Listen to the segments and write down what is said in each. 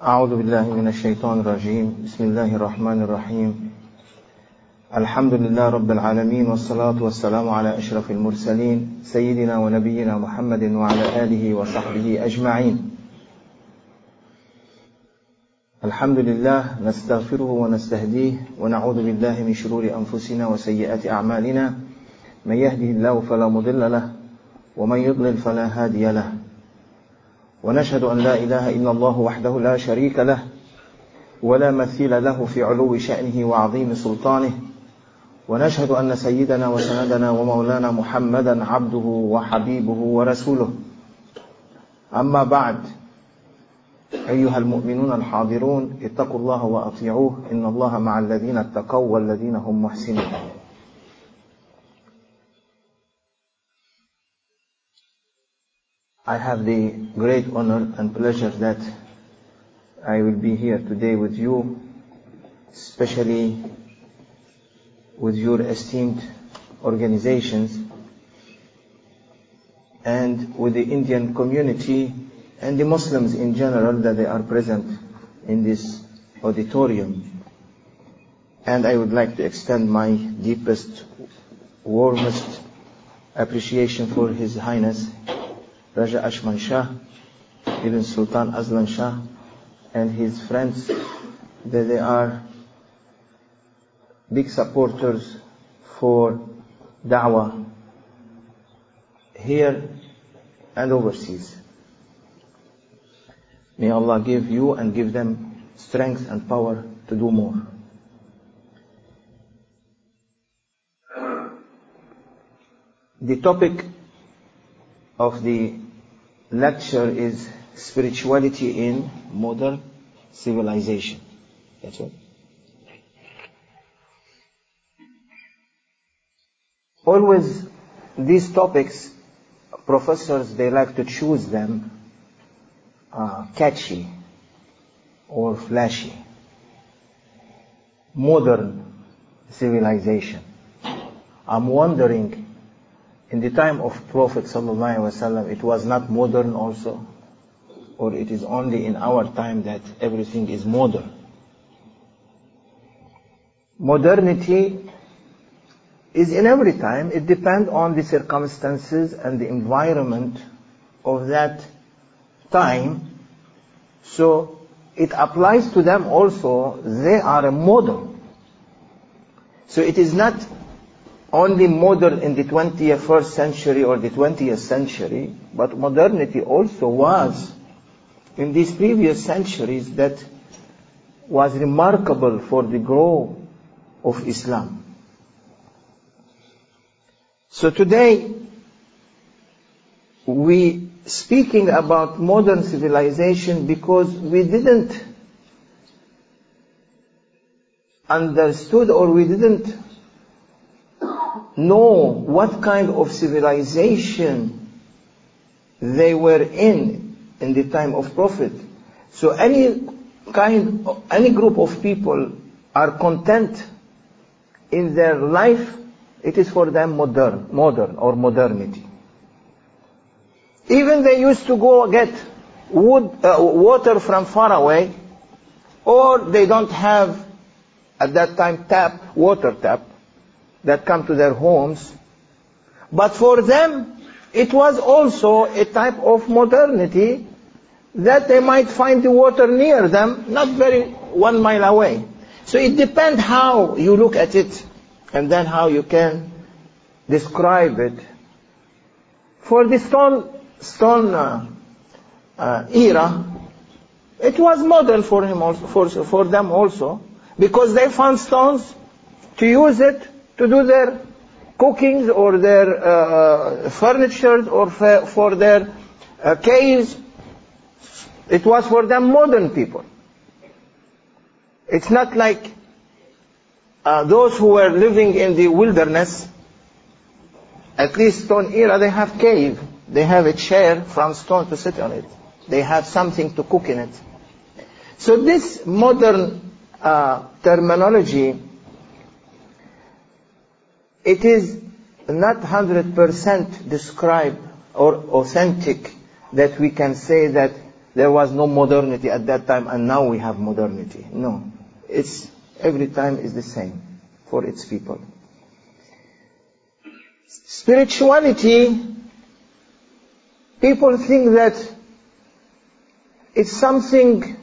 أعوذ بالله من الشيطان الرجيم. بسم الله الرحمن الرحيم. الحمد لله رب العالمين، والصلاة والسلام على أشرف المرسلين سيدنا ونبينا محمد وعلى آله وصحبه أجمعين. الحمد لله، نستغفره ونستهديه ونعوذ بالله من شرور أنفسنا وسيئات أعمالنا. من يهده الله فلا مضل له ومن يضلل فلا هادي له، ونشهد أن لا إله إلا الله وحده لا شريك له ولا مثيل له في علو شأنه وعظيم سلطانه، ونشهد أن سيدنا وسندنا ومولانا محمدا عبده وحبيبه ورسوله. أما بعد، أيها المؤمنون الحاضرون، اتقوا الله وأطيعوه، إن الله مع الذين اتقوا والذين هم محسنون. I have the great honor and pleasure that I will be here today with you, especially with your esteemed organizations and with the Indian community and the Muslims in general that they are present in this auditorium. And I would like to extend my deepest, warmest appreciation for His Highness Raja Ashman Shah, Ibn Sultan Azlan Shah, and his friends, that they are big supporters for da'wah here and overseas. May Allah give you and give them strength and power to do more. The topic of the lecture is spirituality in modern civilization. That's all. Always these topics, professors, they like to choose them catchy or flashy. Modern civilization. I'm wondering, in the time of Prophet ﷺ, it was not modern also? Or it is only in our time that everything is modern? Modernity is in every time. It depends on the circumstances and the environment of that time. So it applies to them also. They are a modern. So it is not only modern in the 21st century or the 20th century, but modernity also was in these previous centuries that was remarkable for the growth of Islam. So today, we speaking about modern civilization because we didn't understood or we didn't know what kind of civilization they were in the time of Prophet. So any group of people are content in their life, it is for them modern or modernity. Even they used to go get water from far away, or they don't have at that time water tap that come to their homes. But for them, it was also a type of modernity that they might find the water near them, not very 1 mile away. So it depends how you look at it, and then how you can describe it. For the stone era, it was modern for them also, because they found stones to use it to do their cookings or their furniture or for their caves. It was for them modern people. It's not like those who were living in the wilderness. At least stone era, they have cave. They have a chair from stone to sit on it. They have something to cook in it. So this modern terminology, it is not 100% described or authentic that we can say that there was no modernity at that time and now we have modernity. No. Every time is the same for its people. Spirituality, people think that it's something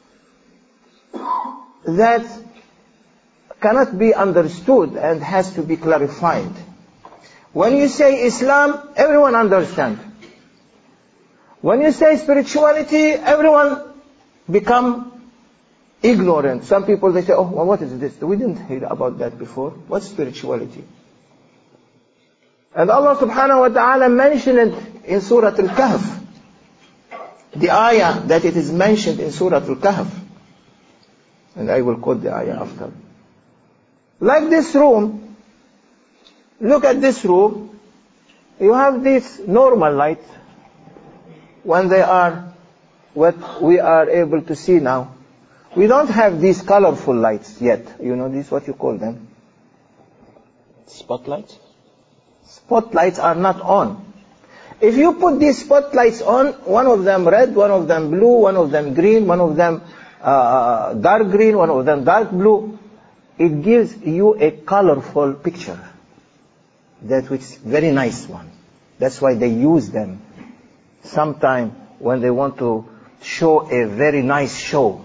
that cannot be understood and has to be clarified. When you say Islam, everyone understands. When you say spirituality, everyone become ignorant. Some people, they say, oh, well, what is this? We didn't hear about that before. What's spirituality? And Allah subhanahu wa ta'ala mentioned it in Surah Al-Kahf. The ayah that it is mentioned in Surah Al-Kahf. And I will quote the ayah after. Like this room, look at this room. You have these normal lights. When they are what we are able to see now. We don't have these colorful lights yet. You know, this what you call them? Spotlights? Spotlights are not on. If you put these spotlights on, one of them red, one of them blue, one of them green, one of them dark green, one of them dark blue, it gives you a colorful picture. That which is very nice one. That's why they use them sometime when they want to show a very nice show.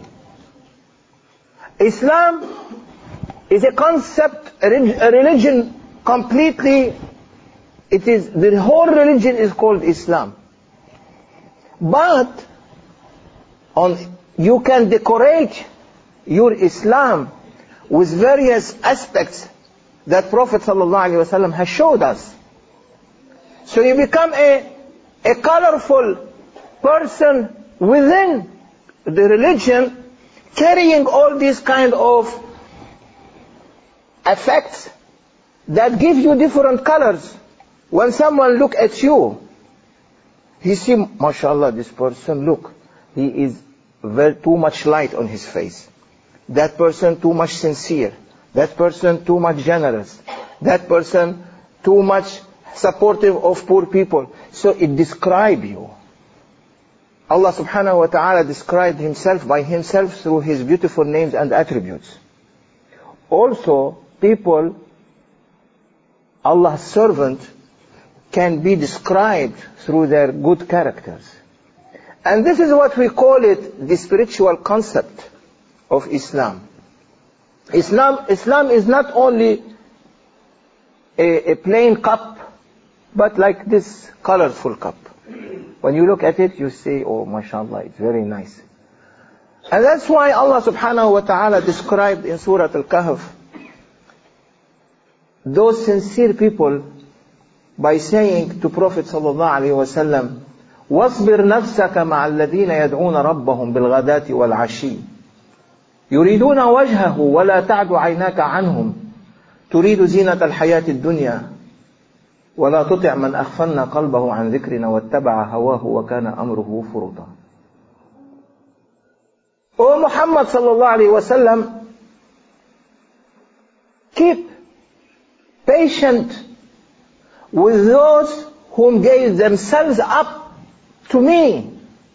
Islam is a concept, a religion completely. The whole religion is called Islam. But you can decorate your Islam with various aspects that Prophet ﷺ has showed us. So you become a colorful person within the religion, carrying all these kind of effects that give you different colors. When someone look at you, he see, mashallah, this person, look, he is too much light on his face. That person too much sincere. That person too much generous. That person too much supportive of poor people. So it describes you. Allah subhanahu wa ta'ala described himself by himself through his beautiful names and attributes. Also, people, Allah's servant, can be described through their good characters. And this is what we call it, the spiritual concept of Islam. Islam is not only a plain cup, but like this colorful cup. When you look at it, you say, oh, mashallah, it's very nice. And that's why Allah subhanahu wa ta'ala described in Surah Al-Kahf those sincere people by saying to Prophet sallallahu alayhi wa sallam, وَاصْبِرْ نَفْسَكَ مَعَ الَّذِينَ يَدْعُونَ رَبَّهُمْ بِالْغَدَاةِ وَالْعَشِيِّ يُرِيدُونَ وَجْهَهُ وَلَا تَعْدُ عَيْنَاكَ عَنْهُمْ تُرِيدُ زِينَةَ الْحَيَاةِ الدُّنْيَا وَلَا تُطِعْ مَنْ أَغْفَلْنَا قَلْبَهُ عَنْ ذِكْرِنَا وَاتَّبَعَ هَوَاهُ وَكَانَ أَمْرُهُ فُرُطًا. O Muhammad sallallahu alayhi wa sallam, keep patient with those whom gave themselves up to me,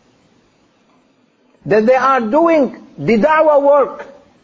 that they are doing the da'wah work.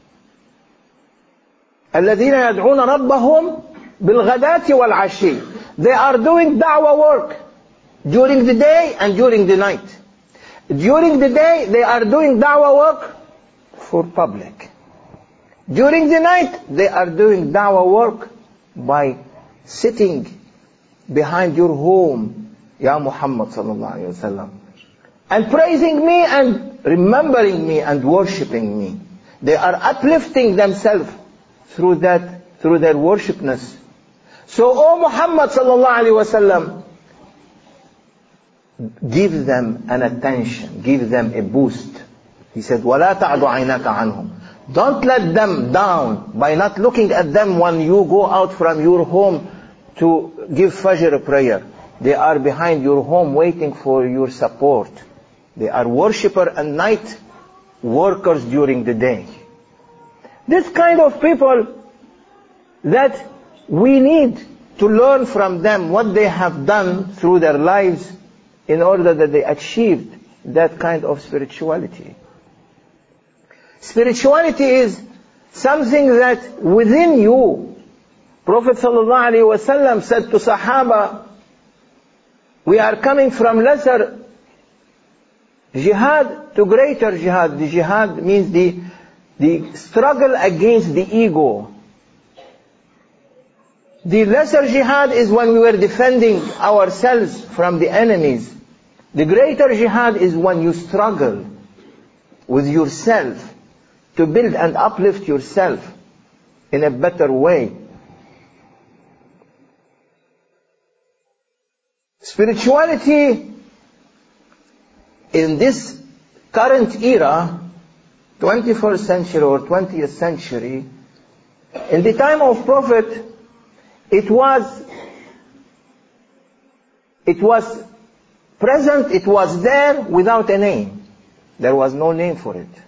الذين يدعون ربهم بالغداة والعشي. They are doing da'wah work during the day and during the night. During the day they are doing da'wah work for public. During the night they are doing da'wah work by sitting behind your home, Ya Muhammad sallallahu alayhi wa sallam, and praising me and remembering me and worshipping me. They are uplifting themselves through their worshipness. So, O Muhammad sallallahu alayhi wa sallam, give them an attention, give them a boost. He said, وَلَا تَعْدُ عَيْنَاكَ عَنْهُمْ. Don't let them down by not looking at them when you go out from your home to give Fajr prayer. They are behind your home waiting for your support. They are worshipper and night workers during the day. This kind of people that we need to learn from them what they have done through their lives in order that they achieved that kind of spirituality. Spirituality is something that within you. Prophet ﷺ said to Sahaba, we are coming from lesser jihad to greater jihad. The jihad means the struggle against the ego. The lesser jihad is when we were defending ourselves from the enemies. The greater jihad is when you struggle with yourself to build and uplift yourself in a better way. Spirituality in this current era, 21st century or 20th century, in the time of Prophet, it was present, it was there without a name. There was no name for it.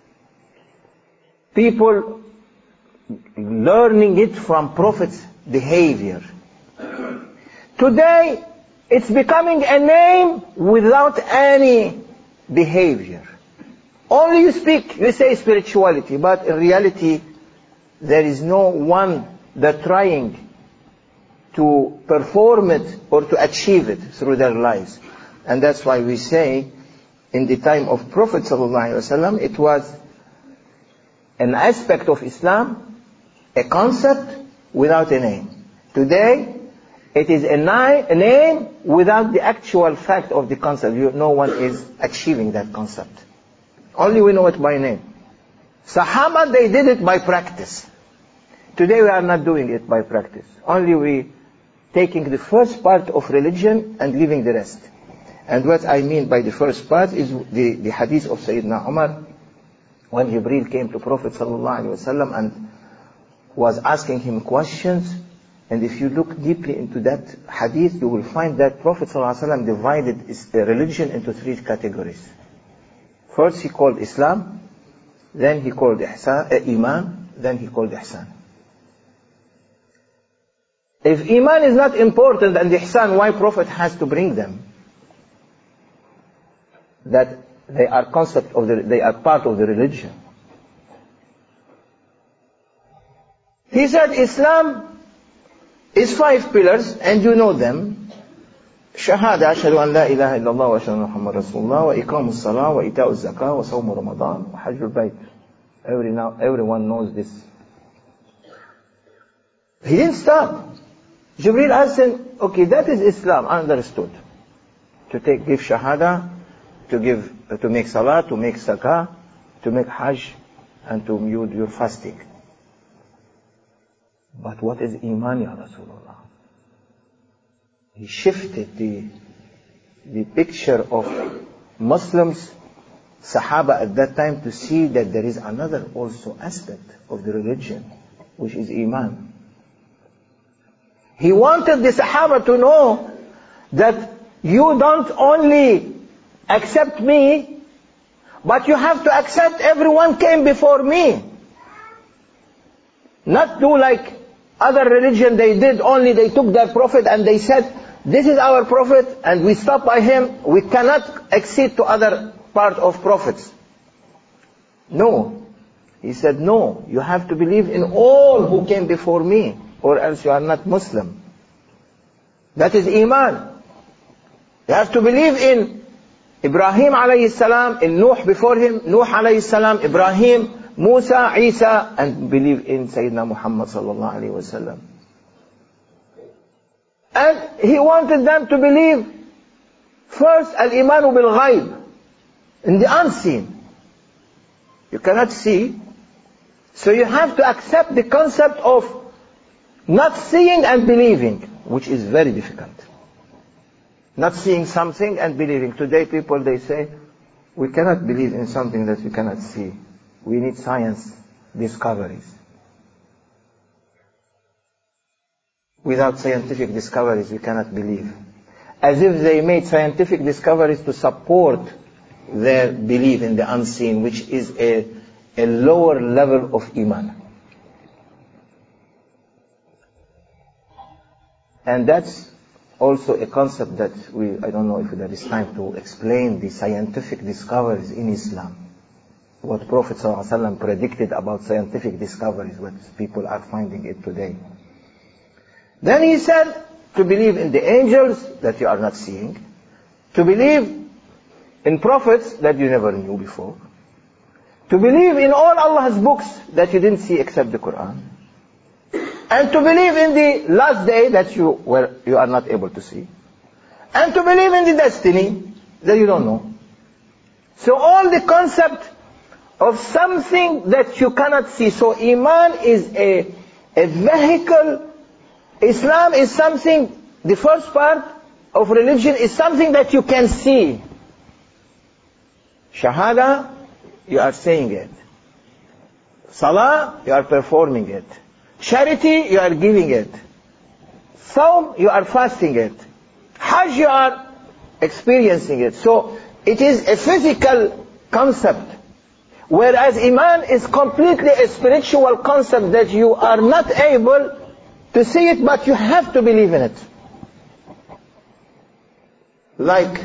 People learning it from Prophet's behavior. Today, it's becoming a name without any behavior. Only you say spirituality, but in reality, there is no one that trying to perform it or to achieve it through their lives. And that's why we say, in the time of Prophet ﷺ, it was an aspect of Islam, a concept without a name. Today, it is a name without the actual fact of the concept. No one is achieving that concept. Only we know it by name. Sahaba, they did it by practice. Today we are not doing it by practice. Only we taking the first part of religion and leaving the rest. And what I mean by the first part is the hadith of Sayyidina Umar, when Jibreel came to Prophet ﷺ and was asking him questions. And if you look deeply into that hadith, you will find that Prophet ﷺ divided religion into three categories. First he called Islam, then he called Iman, then he called Ihsan. If Iman is not important and Ihsan, why Prophet has to bring them? That they are they are part of the religion. He said Islam is 5 pillars, and you know them. Shahada, ashhadu an la ilaha illallah wa ashhadu anna Muhammad Rasulullah, wa iqamu as-salah, wa ita'u az-zakah, wa sawmu Ramadan, wa hajjul bayt. Everyone knows this. He didn't stop. Jibreel asked him, okay, that is Islam, understood. To give shahada, to make salah, to make zakah, to make hajj, and to mute your fasting. But what is Iman, Ya Rasulullah? He shifted the picture of Muslims, Sahaba at that time, to see that there is another also aspect of the religion, which is Iman. He wanted the Sahaba to know that you don't only accept me, but you have to accept everyone came before me. Not do like other religion they did, only they took their prophet and they said, this is our prophet and we stop by him, we cannot accede to other part of prophets. No. He said, no, you have to believe in all who came before me, or else you are not Muslim. That is Iman. You have to believe in Ibrahim alayhi salam, in Nuh before him, Nuh alayhi salam, Ibrahim, Musa, Isa, and believe in Sayyidina Muhammad sallallahu alayhi wa sallam. And he wanted them to believe first al-imanu bil-ghayb, in the unseen. You cannot see, so you have to accept the concept of not seeing and believing, which is very difficult. Not seeing something and believing. Today people, they say, we cannot believe in something that we cannot see. We need science discoveries. Without scientific discoveries, we cannot believe. As if they made scientific discoveries to support their belief in the unseen, which is a lower level of Iman. And that's also a concept that I don't know if there is time to explain the scientific discoveries in Islam. What Prophet ﷺ predicted about scientific discoveries, what people are finding it today. Then he said to believe in the angels that you are not seeing, to believe in prophets that you never knew before, to believe in all Allah's books that you didn't see except the Quran, and to believe in the last day that you are not able to see, and to believe in the destiny that you don't know. So all the concept of something that you cannot see. So Iman is a vehicle. Islam is something, the first part of religion is something that you can see. Shahada, you are saying it. Salah, you are performing it. Charity, you are giving it. Sawm, you are fasting it. Hajj, you are experiencing it. So it is a physical concept. Whereas Iman is completely a spiritual concept that you are not able to see it, but you have to believe in it. Like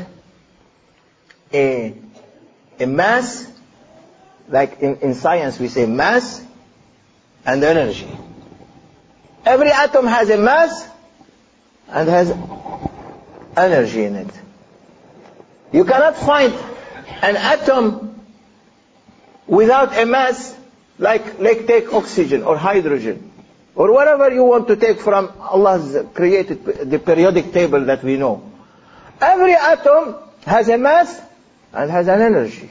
a mass, like in science we say mass and energy. Every atom has a mass and has energy in it. You cannot find an atom without a mass, like take oxygen or hydrogen, or whatever you want to take from Allah's created, the periodic table that we know. Every atom has a mass and has an energy.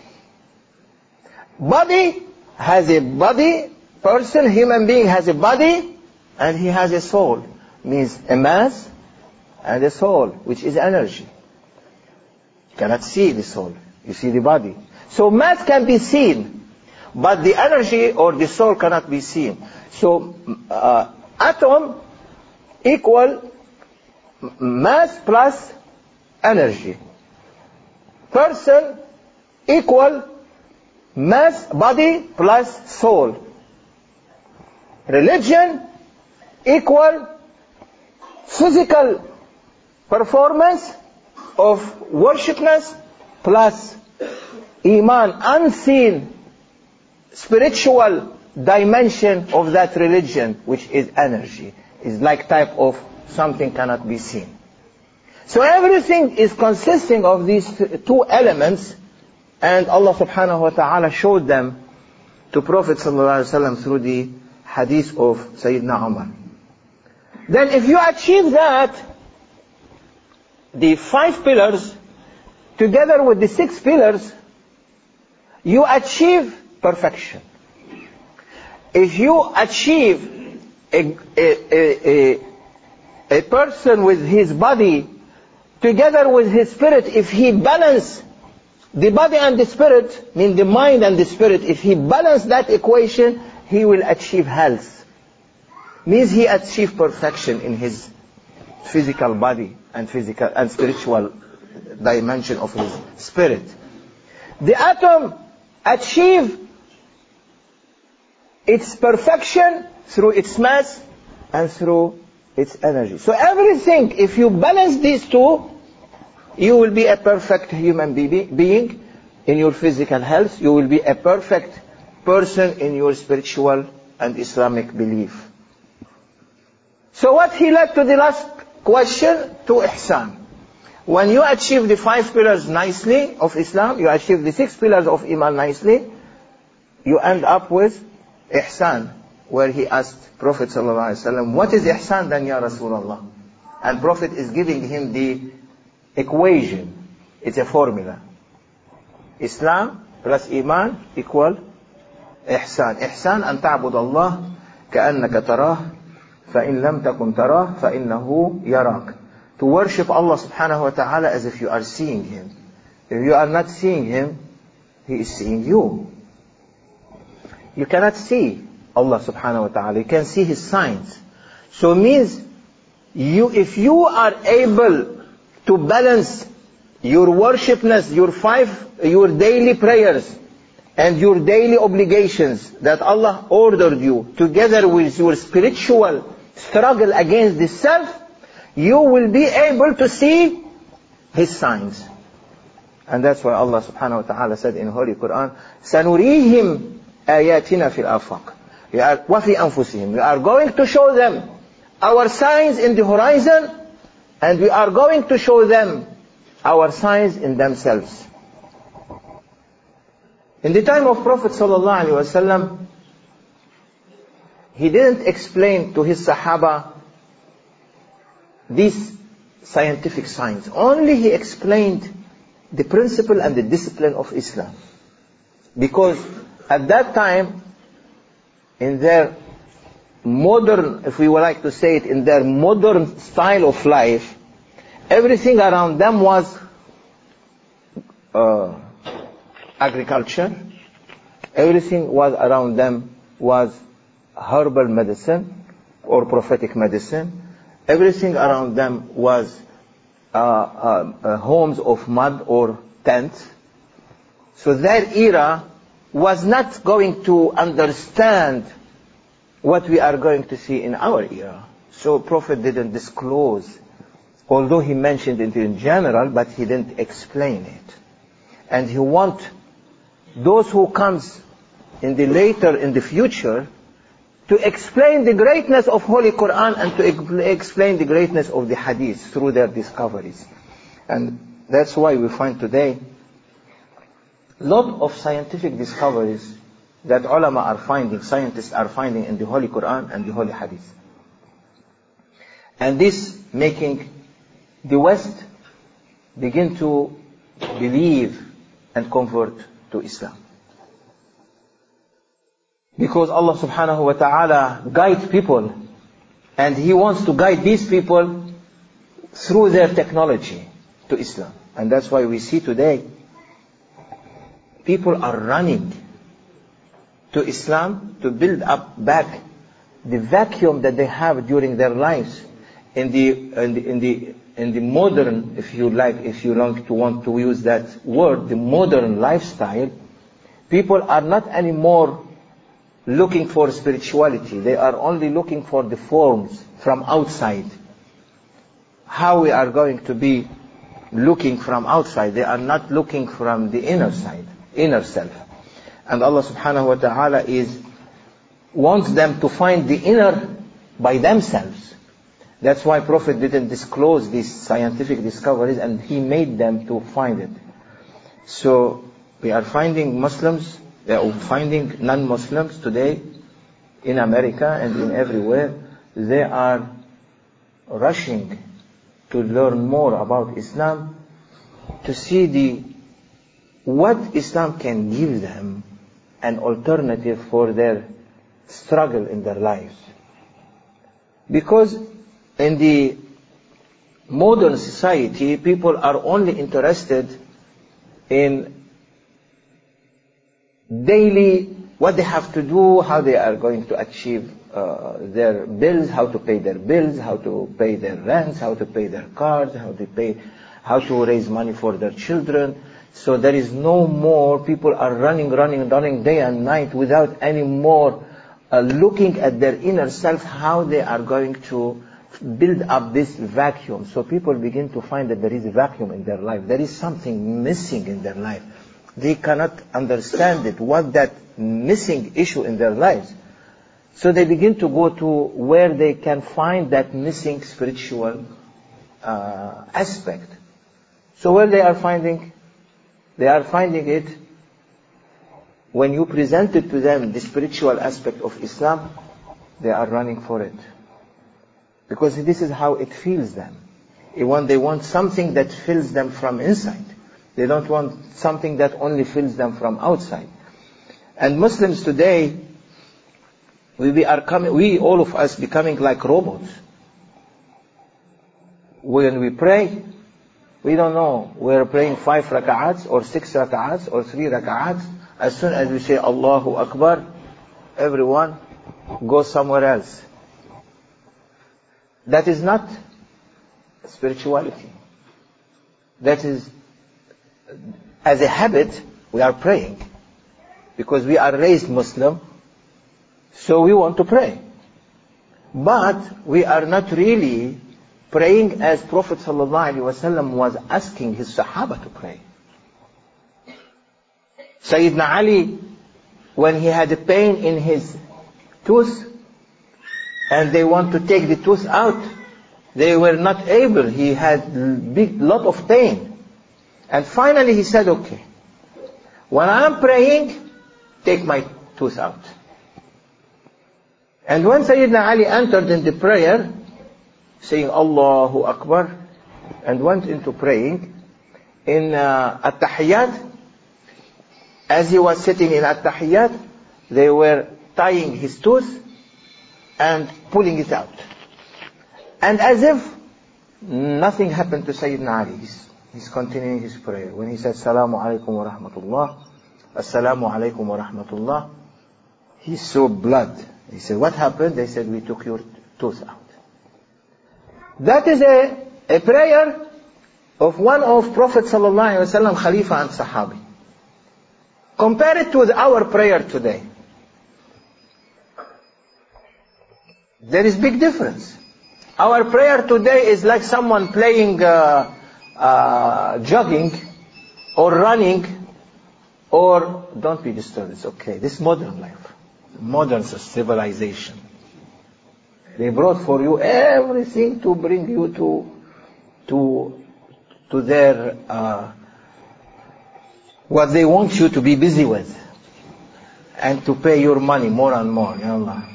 Body has a body, person, human being has a body, and he has a soul. Means a mass and a soul, which is energy. You cannot see the soul, you see the body. So mass can be seen, but the energy or the soul cannot be seen. So atom equal mass plus energy. Person equal mass, body plus soul. Religion equal physical performance of worshipness plus Iman, unseen spiritual dimension of that religion, which is energy, is like type of something cannot be seen. So everything is consisting of these two elements, and Allah subhanahu wa ta'ala showed them to Prophet sallallahu alaihi wasallam through the hadith of Sayyidina Umar. Then if you achieve that, the 5 pillars together with the 6 pillars, you achieve perfection. If you achieve a person with his body together with his spirit, if he balance the body and the spirit, mean the mind and the spirit, if he balance that equation, he will achieve health. Means he achieve perfection in his physical body and physical and spiritual dimension of his spirit. The atom achieve its perfection through its mass and through its energy. So everything, if you balance these two, you will be a perfect human being in your physical health. You will be a perfect person in your spiritual and Islamic belief. So what he led to the last question, to ihsan. When you achieve the 5 pillars nicely of Islam, you achieve the 6 pillars of Iman nicely, you end up with ihsan, where he asked Prophet ﷺ, what is ihsan then, Ya Rasulullah? And Prophet is giving him the equation. It's a formula. Islam plus Iman equal ihsan. Ihsan an ta'bud Allah ka'annaka tarah, fa'in lam takun tarah, fa'innahu yarak. To worship Allah subhanahu wa ta'ala as if you are seeing Him. If you are not seeing Him, He is seeing you. You cannot see Allah subhanahu wa ta'ala. You can see His signs. So it means, if you are able to balance your worshipness, your daily prayers, and your daily obligations that Allah ordered you, together with your spiritual struggle against the self, you will be able to see His signs. And that's why Allah subhanahu wa ta'ala said in Holy Quran, سَنُرِيهِمْ آيَاتِنَا فِي الْآفَاقِ وَفِي أَنفُسِهِمْ. We are going to show them our signs in the horizon, and we are going to show them our signs in themselves. In the time of Prophet sallallahu alaihi wasallam, he didn't explain to his Sahaba these scientific signs. Only he explained the principle and the discipline of Islam. Because at that time, in their modern, if we would like to say it, in their modern style of life, everything around them was agriculture. Everything was around them was herbal medicine or prophetic medicine. Everything around them was homes of mud or tents. So their era was not going to understand what we are going to see in our era. So Prophet didn't disclose, although he mentioned it in general, but he didn't explain it. And he wants those who comes in the future to explain the greatness of Holy Quran and to explain the greatness of the Hadith through their discoveries. And that's why we find today a lot of scientific discoveries that ulama are finding, scientists are finding in the Holy Quran and the Holy Hadith. And this making the West begin to believe and convert to Islam. Because Allah subhanahu wa ta'ala guides people, and He wants to guide these people through their technology to Islam. And that's why we see today people are running to Islam to build up back the vacuum that they have during their lives in the modern, if you want to use that word, the modern lifestyle. People are not anymore looking for spirituality. They are only looking for the forms from outside. How we are going to be looking from outside. They are not looking from the inner side, inner self. And Allah subhanahu wa ta'ala wants them to find the inner by themselves. That's why Prophet didn't disclose these scientific discoveries, and he made them to find it. So we are finding Muslims, finding non-Muslims today in America and in everywhere. They are rushing to learn more about Islam, to see what Islam can give them an alternative for their struggle in their lives. Because in the modern society, people are only interested in daily what they have to do, how they are going to achieve their bills, how to pay their bills, how to pay their rents, how to pay their cars, how to raise money for their children. So there is no more, people are running day and night without any more looking at their inner self, how they are going to build up this vacuum. So people begin to find that there is a vacuum in their life. There is something missing in their life. They cannot understand it, what that missing issue in their lives. So they begin to go to where they can find that missing spiritual aspect. So where they are finding it when you present it to them, the spiritual aspect of Islam, they are running for it. Because this is how it fills them. They want something that fills them from inside. They don't want something that only fills them from outside. And Muslims today, all of us becoming like robots. When we pray, we don't know, we're praying 5 rak'ats or 6 rak'ats or 3 rak'ats. As soon as we say Allahu Akbar, everyone goes somewhere else. That is not spirituality. That is, as a habit, we are praying. Because we are raised Muslim, so we want to pray. But we are not really praying as Prophet ﷺ was asking his Sahaba to pray. Sayyidina Ali, when he had a pain in his tooth, and they want to take the tooth out, they were not able. He had lot of pain. And finally he said, okay, when I am praying, take my tooth out. And when Sayyidina Ali entered into prayer, saying Allahu Akbar, and went into praying, in At-Tahiyyat, as he was sitting in At-Tahiyyat, they were tying his tooth and pulling it out. And as if nothing happened to Sayyidina Ali, he's continuing his prayer. When he said, Assalamu alaikum wa rahmatullah, Assalamu alaikum wa rahmatullah, he saw blood. He said, what happened? They said, we took your tooth out. That is a prayer of one of Prophet sallallahu alaihi wasallam, Khalifa and Sahabi. Compare it with our prayer today. There is big difference. Our prayer today is like someone playing jogging or running, or don't be disturbed, it's okay. This modern life, modern civilization. They brought for you everything to bring you to their what they want you to be busy with, and to pay your money more and more. Ya Allah.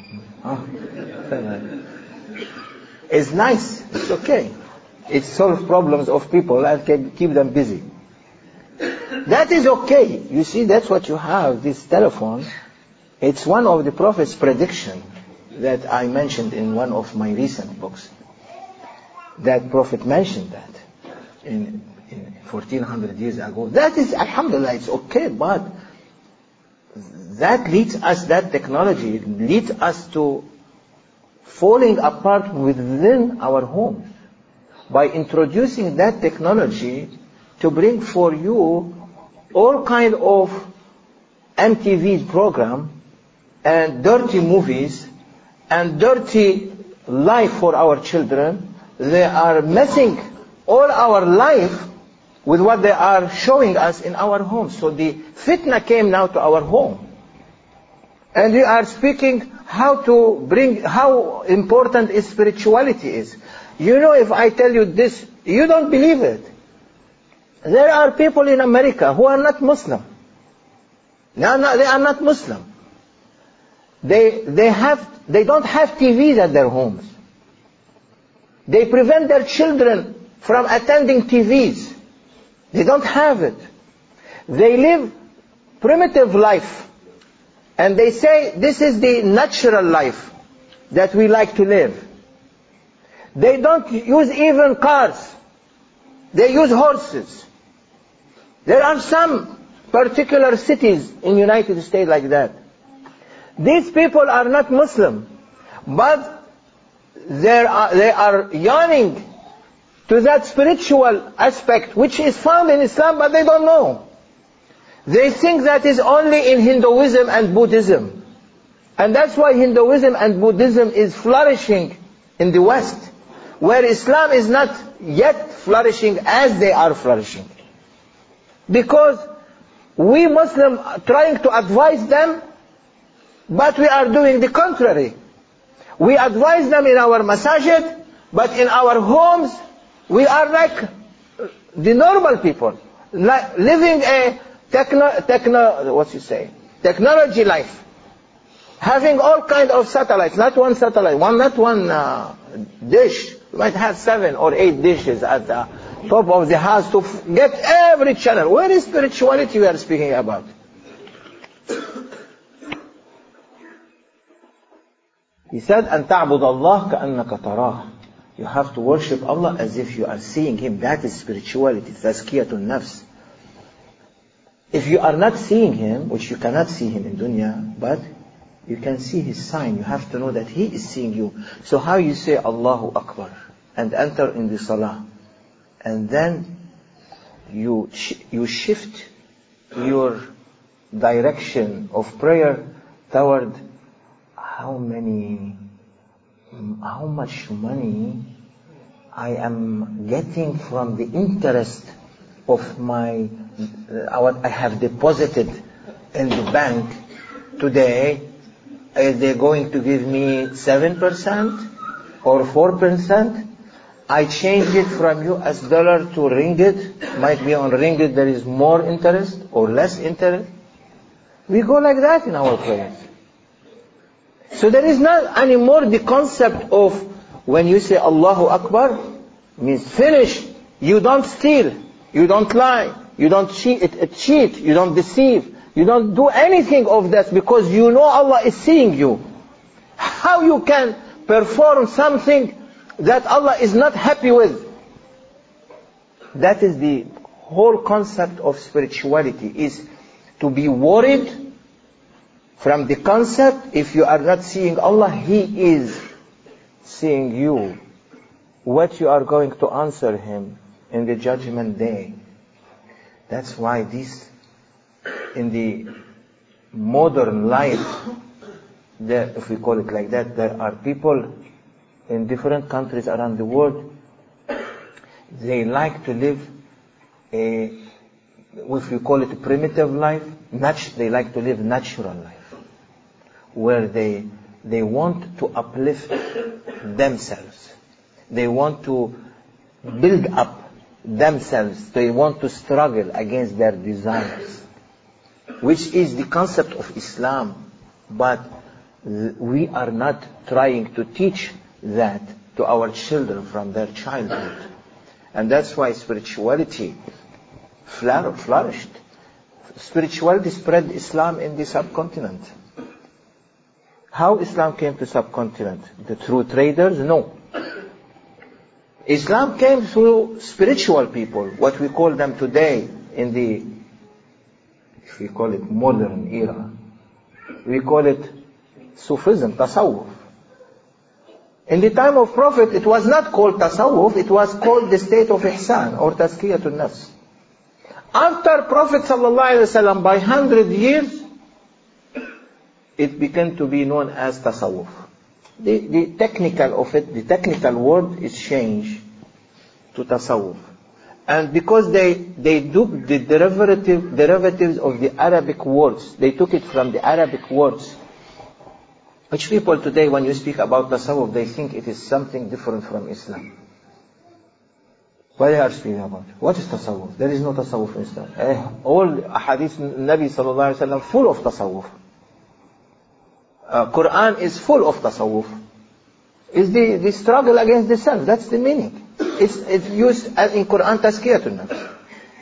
It's nice, it's okay. It solves problems of people and can keep them busy. That is okay. You see, that's what you have, this telephone. It's one of the Prophet's prediction that I mentioned in one of my recent books. That Prophet mentioned that in 1400 years ago. That is, alhamdulillah, it's okay, but that leads us, that technology leads us to falling apart within our homes by introducing that technology to bring for you all kind of MTV program and dirty movies and dirty life for our children. They are messing all our life with what they are showing us in our homes. So the fitna came now to our home. And we are speaking how important spirituality is. You know, if I tell you this, you don't believe it. There are people in America who are not Muslim. They are not Muslim. They don't have TVs at their homes. They prevent their children from attending TVs. They don't have it. They live primitive life. And they say this is the natural life that we like to live. They don't use even cars. They use horses. There are some particular cities in the United States like that. These people are not Muslim, but they are yearning to that spiritual aspect which is found in Islam, but they don't know. They think that is only in Hinduism and Buddhism. And that's why Hinduism and Buddhism is flourishing in the West, where Islam is not yet flourishing as they are flourishing. Because we Muslims are trying to advise them, but we are doing the contrary. We advise them in our masajid, but in our homes, we are like the normal people, like living a technology life, having all kind of satellites, not one satellite, not one dish. You might have 7 or 8 dishes at the top of the house to get every channel. Where is spirituality we are speaking about? He said, أن تعبد الله كأنك تراه. You have to worship Allah as if you are seeing Him. That is spirituality, tazkiyatun nafs. If you are not seeing Him, which you cannot see Him in dunya, but you can see His sign, you have to know that He is seeing you. So how you say Allahu Akbar and enter in the salah, and then you shift your direction of prayer toward how much money I am getting from the interest of my what I have deposited in the bank today. Is they going to give me 7% or 4%? I change it from US dollar to ringgit. Might be on ringgit there is more interest or less interest. We go like that in our prayers. So there is not anymore the concept of when you say Allahu Akbar, means finish. You don't steal. You don't lie. You don't cheat. You don't deceive. You don't do anything of that because you know Allah is seeing you. How you can perform something that Allah is not happy with? That is the whole concept of spirituality, is to be worried from the concept, if you are not seeing Allah, He is seeing you. What you are going to answer Him in the judgment day. That's why this, in the modern life, there, if we call it like that, there are people in different countries around the world, they like to live if we call it a primitive life, they like to live natural life, where they want to uplift themselves. They want to build up themselves. They want to struggle against their desires, which is the concept of Islam. But we are not trying to teach that to our children from their childhood. And that's why spirituality flourished. Spirituality spread Islam in the subcontinent. How Islam came to subcontinent? Through traders? No. Islam came through spiritual people, what we call them today in the, if we call it modern era, we call it Sufism, Tasawwuf. In the time of Prophet, it was not called Tasawwuf, it was called the state of Ihsan or Tazkiyatun Nafs. After Prophet ﷺ, by 100 years, it began to be known as Tasawwuf. The technical of it, the technical word is changed to Tasawwuf. And because they took the derivatives of the Arabic words, they took it from the Arabic words, which people today, when you speak about Tasawwuf, they think it is something different from Islam. What they are speaking about? What is Tasawwuf? There is no Tasawwuf in Islam. All hadith Nabi sallallahu alaihi wasallam full of Tasawwuf. Quran is full of Tasawwuf. It's the struggle against the self. That's the meaning. It's used as in Quran, Tazkiyatun Nafs.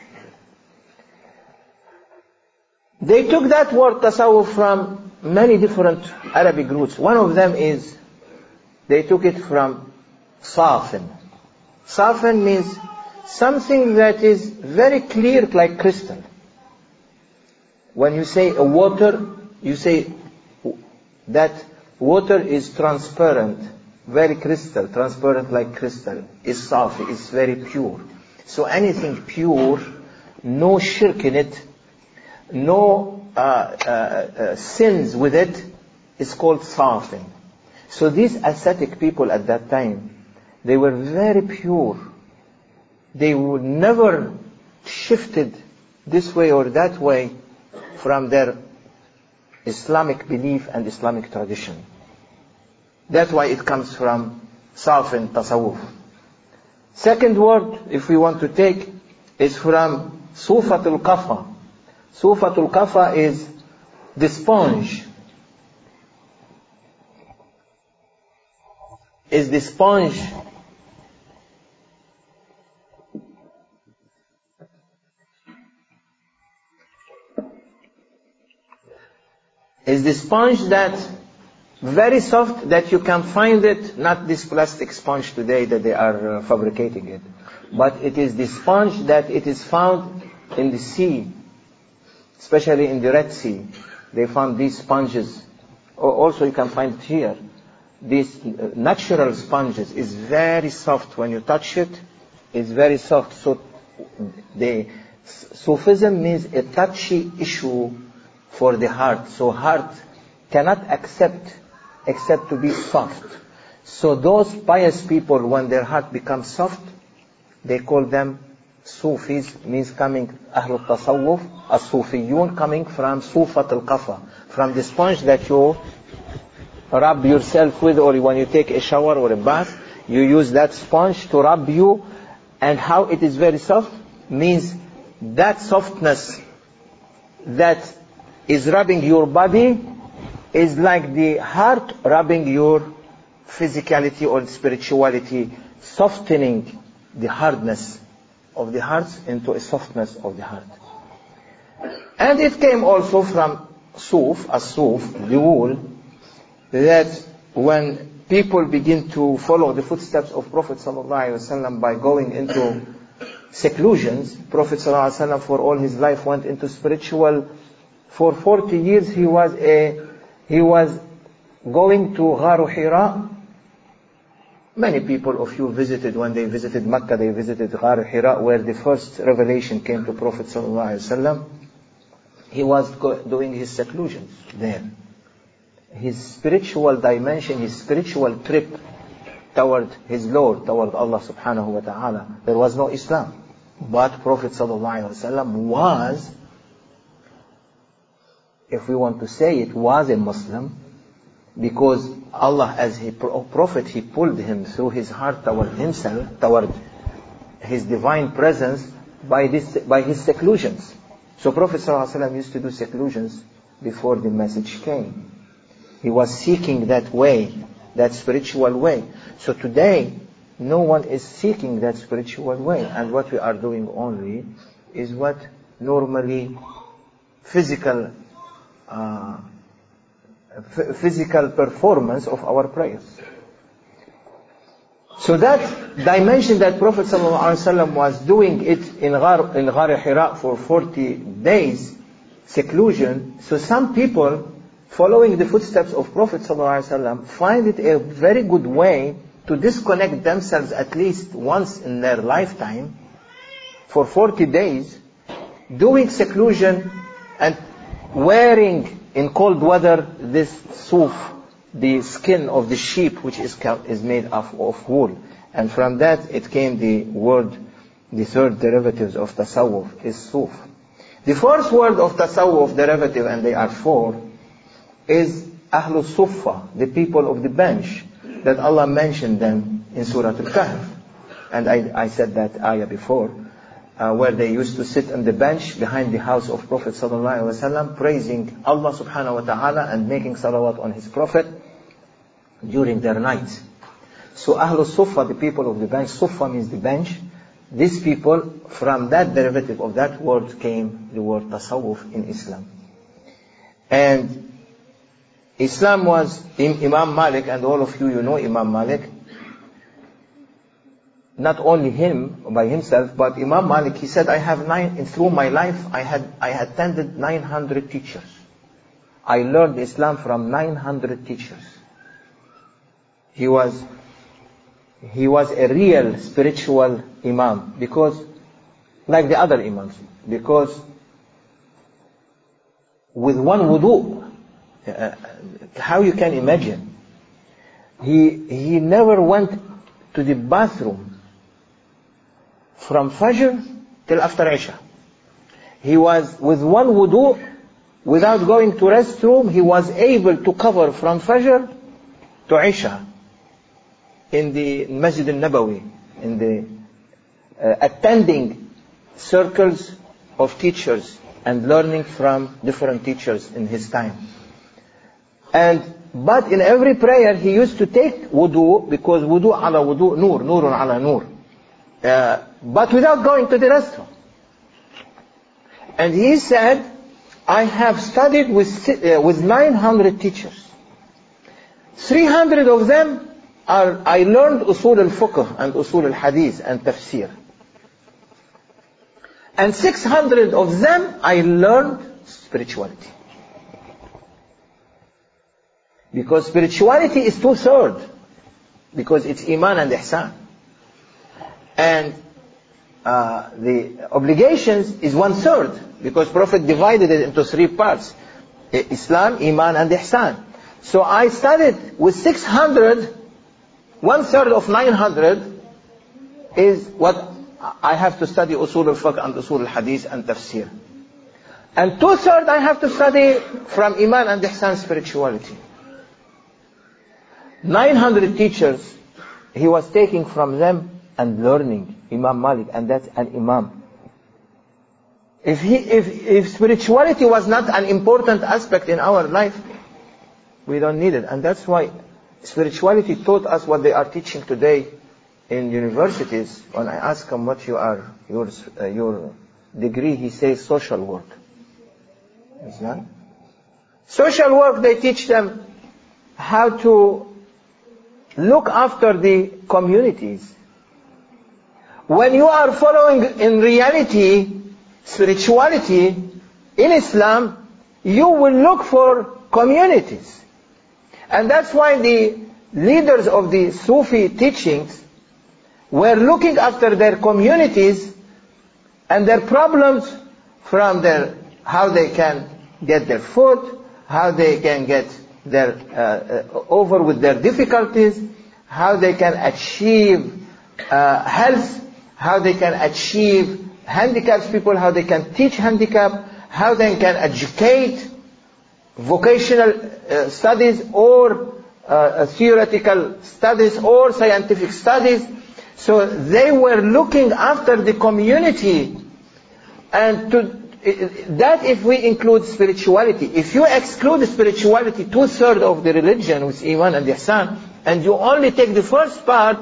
They took that word Tasawwuf from many different Arabic roots. One of them is, they took it from Safin. Safin means something that is very clear like crystal. When you say a water, you say that water is transparent, very crystal, transparent like crystal, is safi, is very pure. So anything pure, no shirk in it, no sins with it, is called safin. So these ascetic people at that time, they were very pure. They would never shifted this way or that way from their Islamic belief and Islamic tradition. That's why it comes from Safin, Tasawwuf. Second word, if we want to take, is from Sufatul Qafa. Sufatul Qafa is the sponge. Is the sponge that very soft, that you can find it, not this plastic sponge today that they are fabricating it, but it is the sponge that it is found in the sea, especially in the Red Sea. They found these sponges. Also you can find it here. These natural sponges is very soft. When you touch it, it's very soft. So Sufism means a touchy issue for the heart. So heart cannot accept except to be soft. So those pious people, when their heart becomes soft, they call them Sufis, means coming, Ahlul Tasawwuf, As-Sufiyun, coming from Sufat al-Qafa, from the sponge that you rub yourself with, or when you take a shower or a bath, you use that sponge to rub you, and how it is very soft, means that softness that is rubbing your body is like the heart rubbing your physicality or spirituality, softening the hardness of the hearts into a softness of the heart. And it came also from Suf, as-Suf, the wool, that when people begin to follow the footsteps of Prophet ﷺ by going into seclusions, Prophet ﷺ for all his life went into spiritual. For 40 years he was going to Gharu Hira. Many people of you visited, when they visited Mecca, they visited Gharu Hira, where the first revelation came to Prophet ﷺ. He was doing his seclusions there. His spiritual dimension, his spiritual trip toward his Lord, toward Allah subhanahu wa ta'ala. There was no Islam. But Prophet ﷺ was, if we want to say it, was a Muslim, because Allah, as a prophet, he pulled him through his heart toward himself, toward his divine presence by his seclusions. So Prophet ﷺ used to do seclusions before the message came. He was seeking that way, that spiritual way. So today, no one is seeking that spiritual way. And what we are doing only is what normally physical performance of our prayers. So that dimension that Prophet ﷺ was doing it in Ghar Hira for 40 days, seclusion. So some people following the footsteps of Prophet ﷺ find it a very good way to disconnect themselves at least once in their lifetime for 40 days, doing seclusion and wearing in cold weather this suf, the skin of the sheep, which is made of wool. And from that it came the word, the third derivative of tasawwuf is suf. The first word of tasawwuf derivative, and they are four, is Ahlul Suffa, the people of the bench, that Allah mentioned them in Surah Al-Kahf. And I said that ayah before, where they used to sit on the bench behind the house of Prophet ﷺ, praising Allah subhanahu wa ta'ala and making salawat on his Prophet during their nights. So Ahlul Suffa, the people of the bench, Suffa means the bench. These people, from that derivative of that word came the word tasawwuf in Islam. And Islam was, Imam Malik, and all of you know Imam Malik. Not only him, by himself, but Imam Malik, he said, through my life, I attended 900 teachers. I learned Islam from 900 teachers. He was a real spiritual Imam, because, like the other Imams, because with one wudu, how you can imagine, he never went to the bathroom from Fajr till after Isha. He was with one wudu, without going to restroom, he was able to cover from Fajr to Isha in the Masjid al-Nabawi, in the attending circles of teachers and learning from different teachers in his time. But in every prayer he used to take wudu, because wudu ala wudu, nurun ala nur. But without going to the restroom. And he said, I have studied with 900 teachers. 300 of them I learned usul al-fiqh and usul al-hadith and tafsir. And 600 of them I learned spirituality. Because spirituality is 2/3. Because it's iman and ihsan. And the obligations is 1/3. Because Prophet divided it into 3 parts. Islam, iman and ihsan. So I studied with 600 1/3 of 900 is what I have to study usul al-fiqh and usul al-hadith and tafsir. And 2/3 I have to study from Iman and Ihsan spirituality. 900 teachers, he was taking from them and learning. Imam Malik, and that's an Imam. If spirituality was not an important aspect in our life, we don't need it. And that's why spirituality taught us what they are teaching today in universities. When I ask him what your degree, he says social work. Is that? Social work, they teach them how to look after the communities. When you are following in reality spirituality in Islam, you will look for communities. And that's why the leaders of the Sufi teachings were looking after their communities and their problems, from their how they can get their food, how they can get their over with their difficulties, how they can achieve health, how they can achieve handicapped people, how they can teach handicap, how they can educate, vocational studies or theoretical studies or scientific studies. So they were looking after the community. And that if we include spirituality. If you exclude spirituality, 2/3 of the religion with Iman and Ihsan, and you only take the first part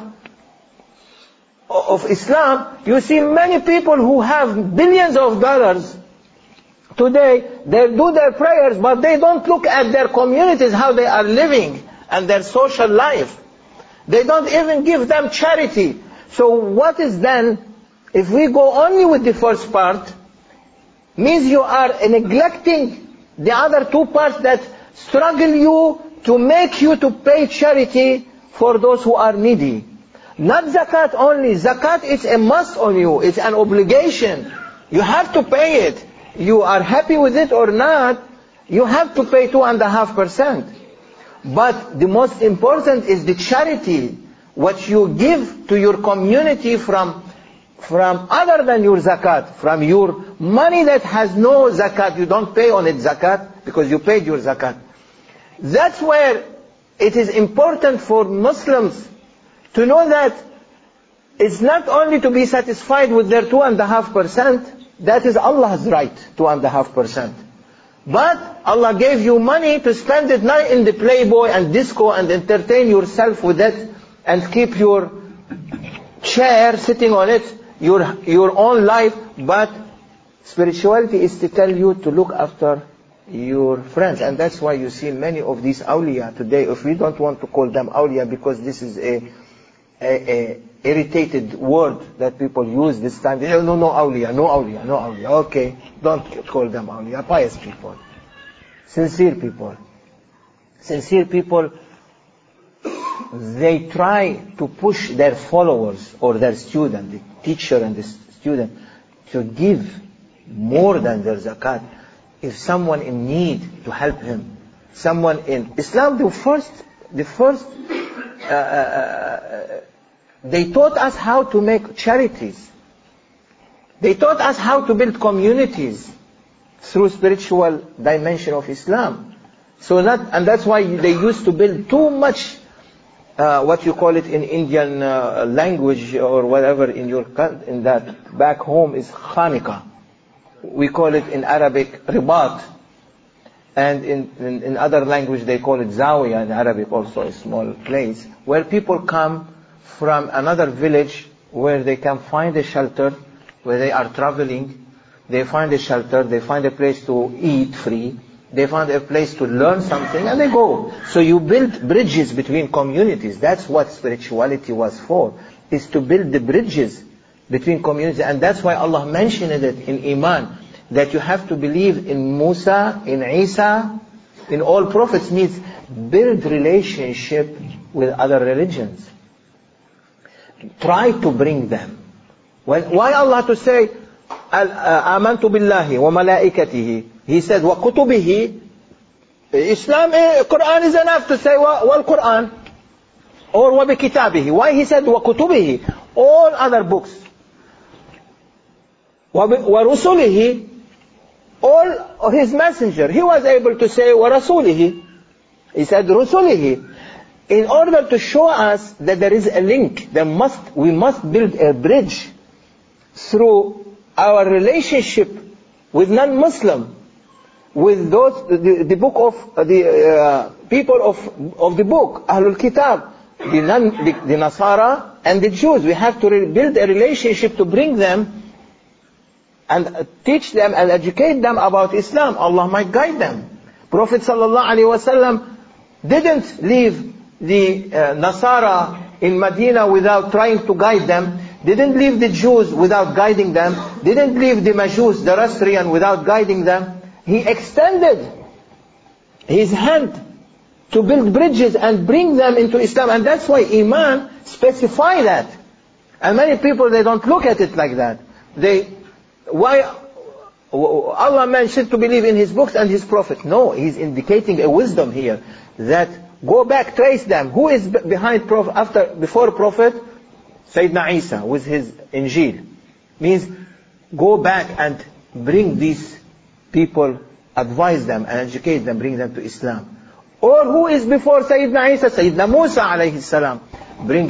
of Islam, you see many people who have billions of dollars today, they do their prayers, but they don't look at their communities, how they are living, and their social life. They don't even give them charity. So what is then, if we go only with the first part, means you are neglecting the other two parts that struggle you to make you to pay charity for those who are needy. Not zakat only. Zakat is a must on you. It's an obligation. You have to pay it. You are happy with it or not, you have to pay 2.5%. But the most important is the charity, what you give to your community from other than your zakat, from your money that has no zakat. You don't pay on it zakat because you paid your zakat. That's where it is important for Muslims to know that it's not only to be satisfied with their 2.5%, that is Allah's right, 2.5%. But Allah gave you money to spend it not in the Playboy and disco and entertain yourself with it and keep your chair sitting on it, your own life. But spirituality is to tell you to look after your friends. And that's why you see many of these awliya today, if we don't want to call them awliya because this is a irritated word that people use this time. No awliya, no awliya, no awliya. Okay, don't call them awliya. Pious people. Sincere people. Sincere people, they try to push their followers or their student, the teacher and the student, to give more than their zakat. If someone in need, to help him. Someone in Islam, the first they taught us how to make charities. They taught us how to build communities through spiritual dimension of Islam. And that's why they used to build too much, what you call it in Indian language or whatever in that back home is khanika. We call it in Arabic ribat. And in other language they call it zawiya in Arabic, also a small place, where people come from another village where they can find a shelter, where they are traveling. They find a shelter, they find a place to eat free, they find a place to learn something, and they go. So you build bridges between communities. That's what spirituality was for, is to build the bridges between communities. And that's why Allah mentioned it in Iman, that you have to believe in Musa, in Isa, in all prophets, means build relationship with other religions. Try to bring them. Why Allah to say, Amantu billahi wa malaikatihi? He said, wa kutubihi. Islam, Quran is enough to say, wal Quran. or وَبِكِتَابِهِ. Why he said وَكُتُبِهِ? All other books. وَرُسُلِهِ, all his messenger. He was able to say وَرَسُولِهِ. He said رُسُلِهِ. In order to show us that there is a link, we must build a bridge through our relationship with non-Muslim, with those, the book of, the people of the book, Ahlul Kitab, the Nasara and the Jews. We have to build a relationship to bring them and teach them and educate them about Islam. Allah might guide them. Prophet sallallahu alaihi wasallam didn't leave the Nasara in Medina without trying to guide them, didn't leave the Jews without guiding them, didn't leave the Majus, the Zoroastrian, without guiding them. He extended his hand to build bridges and bring them into Islam. And that's why Iman specify that. And many people, they don't look at it like that. Why Allah mentioned to believe in His books and His Prophet? No, He's indicating a wisdom here, that go back, trace them. Who is behind before Prophet? Sayyidina Isa with his Injil. Means go back and bring these people, advise them and educate them, bring them to Islam. Or who is before Sayyidina Isa? Sayyidina Musa alayhi salam. Bring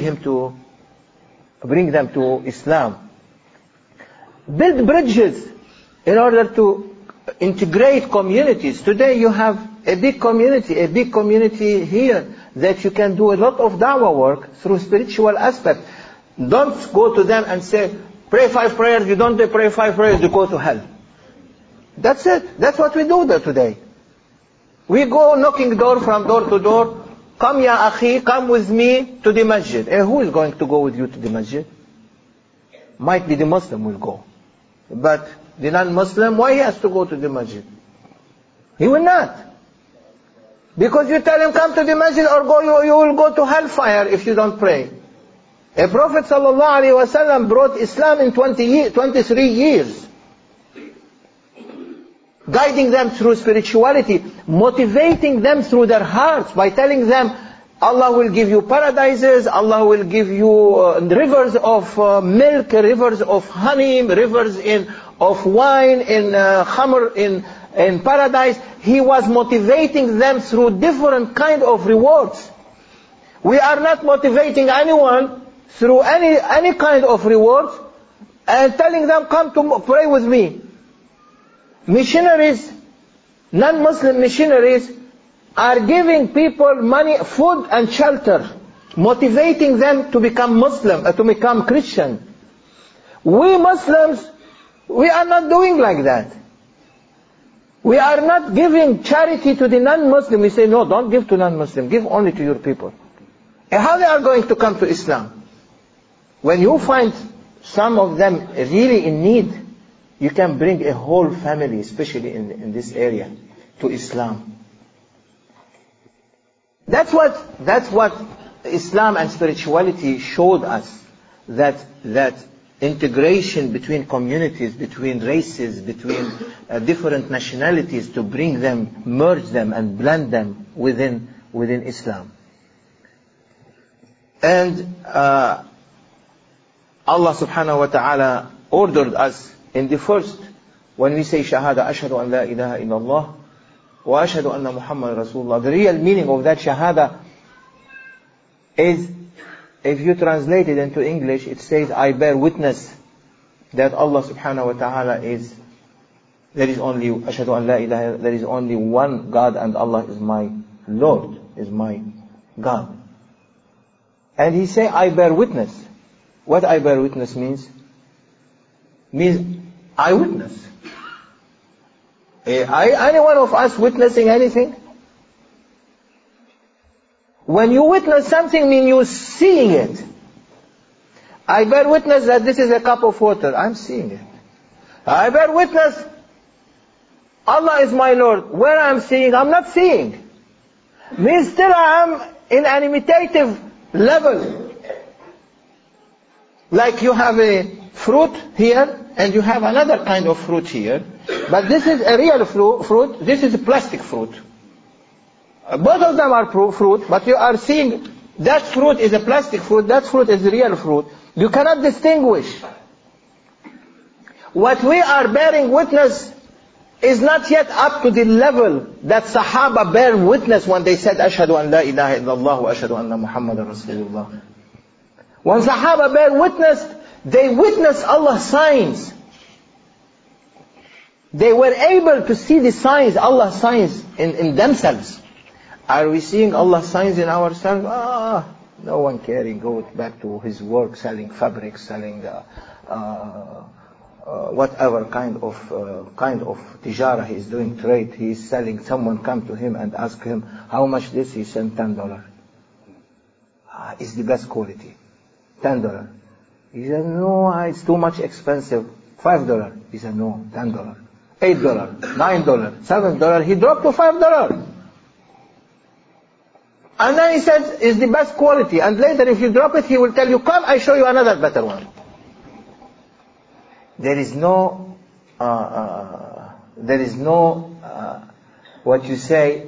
them to Islam. Build bridges in order to integrate communities. Today you have a big community here that you can do a lot of da'wah work through spiritual aspect. Don't go to them and say, pray 5 prayers, you don't pray 5 prayers, you go to hell. That's it. That's what we do there today. We go knocking from door to door. Come ya akhi, come with me to the masjid. Who is going to go with you to the masjid? Might be the Muslim will go. But the non-Muslim, why he has to go to the masjid? He will not. Because you tell him come to the masjid or go, you will go to hellfire if you don't pray. A Prophet ﷺ brought Islam in 23 years. Guiding them through spirituality, motivating them through their hearts by telling them, Allah will give you paradises, Allah will give you rivers of milk, rivers of honey, rivers of wine, in khamr, in paradise. He was motivating them through different kind of rewards. We are not motivating anyone through any kind of rewards and telling them, come to pray with me. Missionaries, non-Muslim missionaries, are giving people money, food and shelter, motivating them to become Muslim, to become Christian. We Muslims, we are not doing like that. We are not giving charity to the non-Muslim. We say, no, don't give to non-Muslim, give only to your people. And how they are going to come to Islam? When you find some of them really in need, you can bring a whole family, especially in this area, to Islam. That's what Islam and spirituality showed us. That integration between communities, between races, between different nationalities, to bring them, merge them and blend them within Islam. And Allah subhanahu wa ta'ala ordered us in the first, when we say shahada, ashhadu an la ilaha illallah wa ashhadu anna Muhammad Rasulullah, the real meaning of that shahada is, if you translate it into English, it says, I bear witness that Allah subhanahu wa ta'ala there is only, ashhadu an la ilaha, there is only one God and Allah is my Lord, is my God. And he say, I bear witness. What I bear witness means eyewitness. Any one of us witnessing anything? When you witness something, mean you seeing it. I bear witness that this is a cup of water. I'm seeing it. I bear witness Allah is my Lord. Where I'm seeing, I'm not seeing. Means still I am in an imitative level. Like you have a fruit here, and you have another kind of fruit here. But this is a real fruit, this is a plastic fruit. Both of them are fruit, but you are seeing That fruit is a plastic fruit, that fruit is real fruit. You cannot distinguish. What we are bearing witness is not yet up to the level that Sahaba bear witness when they said, Ashhadu an la ilaha illallah wa ashhadu anna Muhammadan Rasulullah. When Sahaba bear witness, they witness Allah's signs. They were able to see the signs, Allah's signs in themselves. Are we seeing Allah's signs in ourselves? No one caring. Go back to his work, selling fabrics, selling whatever kind of tijara he is doing, trade he is selling. Someone come to him and ask him, how much this? He sent $10. It's the best quality. $10. He said, no, it's too much expensive. $5. He said, no, $10. $8, $9, $7. He dropped to $5. And then he said, it's the best quality. And later if you drop it, he will tell you, come, I show you another better one. There is no, what you say,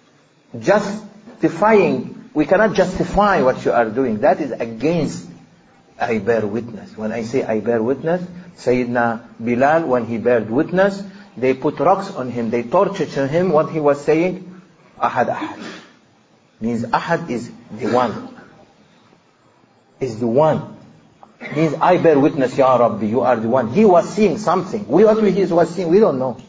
justifying. We cannot justify what you are doing. That is against I bear witness. When I say I bear witness, Sayyidina Bilal, when he bared witness, they put rocks on him, they tortured him. What he was saying, Ahad Ahad. Means Ahad is the one. Is the one. Means I bear witness, Ya Rabbi, you are the one. He was seeing something. What he was seeing, we don't know.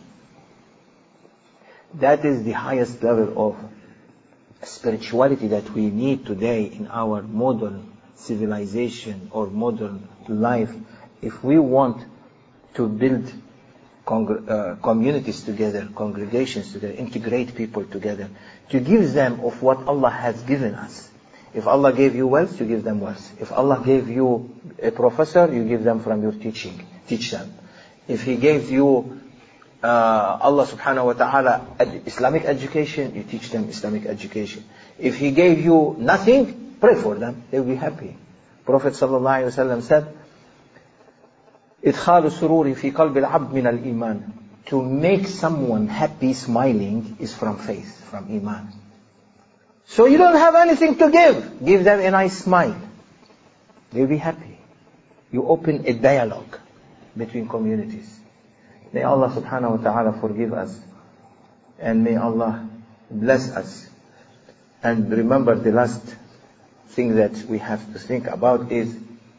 That is the highest level of spirituality that we need today in our modern civilization or modern life. If we want to build communities together, congregations together, integrate people together, to give them of what Allah has given us. If Allah gave you wealth, you give them wealth. If Allah gave you a professor, you give them from your teaching. Teach them. If He gave you Allah subhanahu wa ta'ala Islamic education, you teach them Islamic education. If He gave you nothing, pray for them. They will be happy. Prophet sallallahu alaihi wasallam said, إدخال السرور في قلب العبد من الإيمان. To make someone happy, smiling, is from faith, from Iman. So you don't have anything to give. Give them a nice smile. They'll be happy. You open a dialogue between communities. May Allah subhanahu wa ta'ala forgive us. And may Allah bless us. And remember, the last thing that we have to think about is,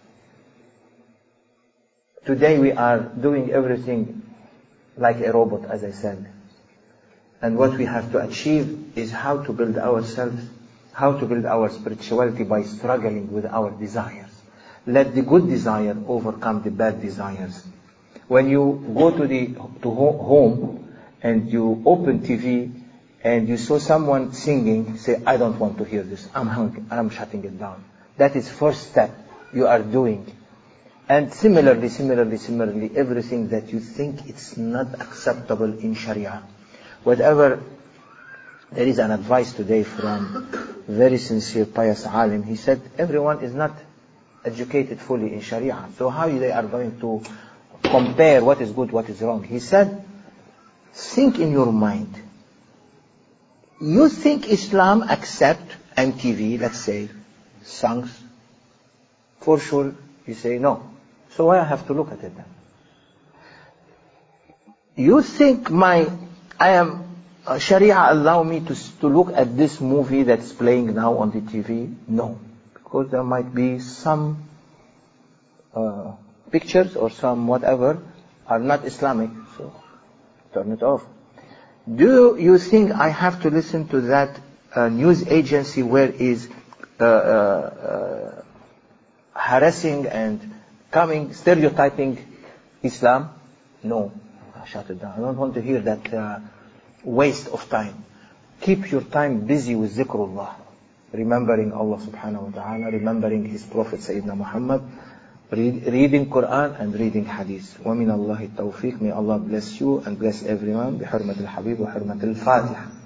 today we are doing everything like a robot, as I said. And what we have to achieve is how to build ourselves, how to build our spirituality by struggling with our desires. Let the good desire overcome the bad desires. When you go to home and you open TV and you saw someone singing, say, I don't want to hear this. I'm shutting it down. That is first step you are doing. And similarly, everything that you think it's not acceptable in Sharia. Whatever, there is an advice today from very sincere, pious alim. He said, everyone is not educated fully in Sharia. So how they are going to compare what is good, what is wrong? He said, think in your mind. You think Islam accept MTV, let's say, songs? For sure, you say no. So why I have to look at it then? You think Sharia allow me to look at this movie that's playing now on the TV? No. Because there might be some pictures or some whatever are not Islamic. So turn it off. Do you think I have to listen to that news agency where is harassing and stereotyping Islam? No. Shut it down. I don't want to hear that waste of time. Keep your time busy with zikrullah. Remembering Allah subhanahu wa ta'ala, remembering His Prophet Sayyidina Muhammad, reading Quran and reading Hadith. وَمِنَ اللَّهِ التَّوْفِيقِ. May Allah bless you and bless everyone. بحرمة الحبيب وحرمة الفاتحة.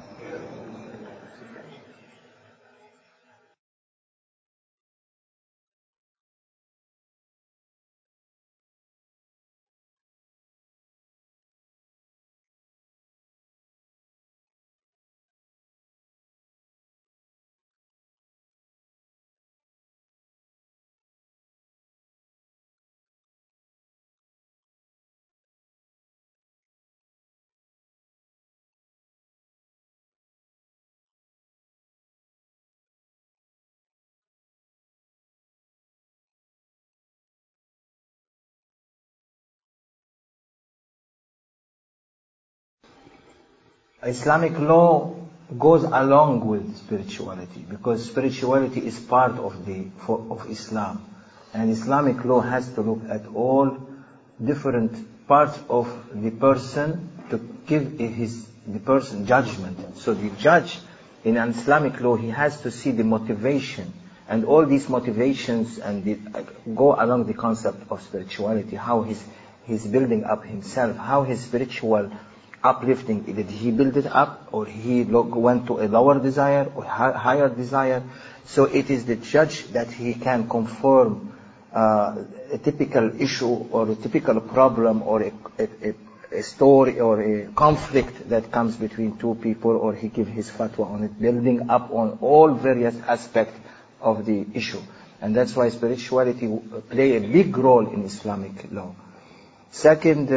Islamic law goes along with spirituality, because spirituality is part of Islam, and Islamic law has to look at all different parts of the person to give the person judgment. So the judge in an Islamic law, he has to see the motivation, and all these motivations go along the concept of spirituality, how he's building up himself, how his spiritual uplifting, did he build it up, or he went to a lower desire or higher desire. So it is the judge that he can conform a typical issue or a typical problem or a story or a conflict that comes between two people, or he give his fatwa on it, building up on all various aspects of the issue. And that's why spirituality play a big role in Islamic law. Second,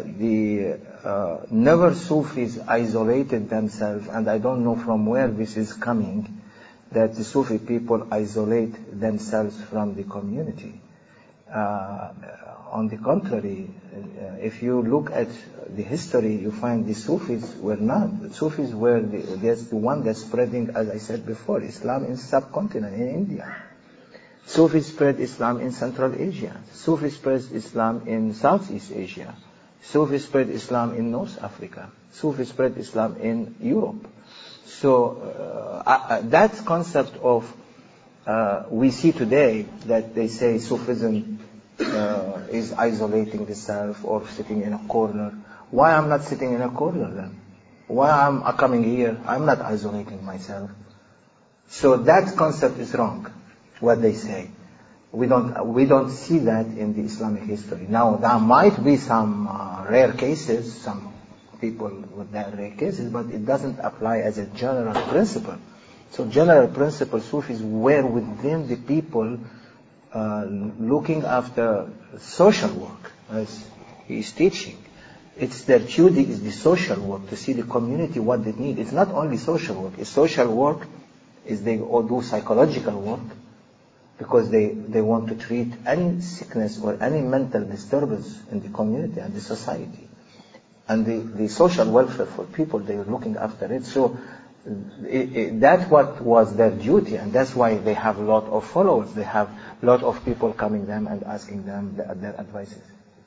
never Sufis isolated themselves, and I don't know from where this is coming, that the Sufi people isolate themselves from the community. On the contrary, if you look at the history, you find the Sufis were not. The Sufis were the one that's spreading, as I said before, Islam in subcontinent, in India. Sufis spread Islam in Central Asia. Sufis spread Islam in Southeast Asia. Sufis spread Islam in North Africa. Sufis spread Islam in Europe. So that concept of we see today that they say Sufism is isolating the self or sitting in a corner. Why I'm not sitting in a corner then? Why I'm coming here? I'm not isolating myself. So that concept is wrong, what they say. We don't see that in the Islamic history. Now there might be some rare cases, some people with that rare cases, but it doesn't apply as a general principle. So general principle, Sufis were within the people looking after social work, as he is teaching. It's their duty is the social work, to see the community what they need. It's not only social work. It's social work is they all do psychological work, because they want to treat any sickness or any mental disturbance in the community and the society. And the social welfare for people, they are looking after it. So that's what was their duty, and that's why they have a lot of followers. They have a lot of people coming them and asking them their advices.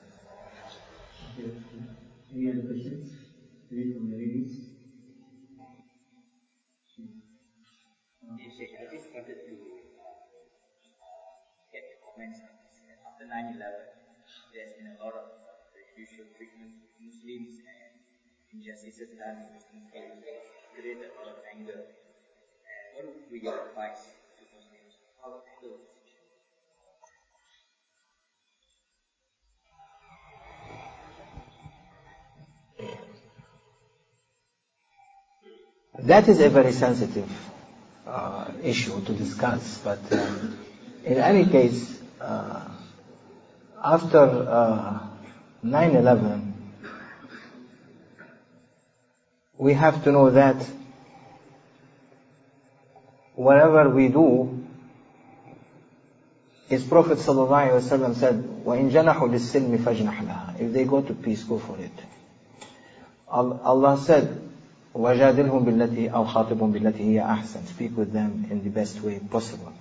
Any other questions? Any from the ladies? I just wanted to get comments on this. After 9/11, there's been a lot of usual treatment of Muslims and injustices done in Muslim communities, created a lot of anger. And what would be your advice to Muslims? How to handle this issue? That is a very sensitive issue to discuss, but in any case, after 9/11, we have to know that whatever we do, as Prophet ﷺ said, وَإِن جَنَحُوا لِلسِّلْمِ فَاجْنَحْ لَهَا. If they go to peace, go for it. Allah said, وَجَادِلْهُمْ بِالَّتِي أَوْ خَاطِبُهُمْ بِالَّتِي هِيَ أَحْسَنُ. Speak with them in the best way possible.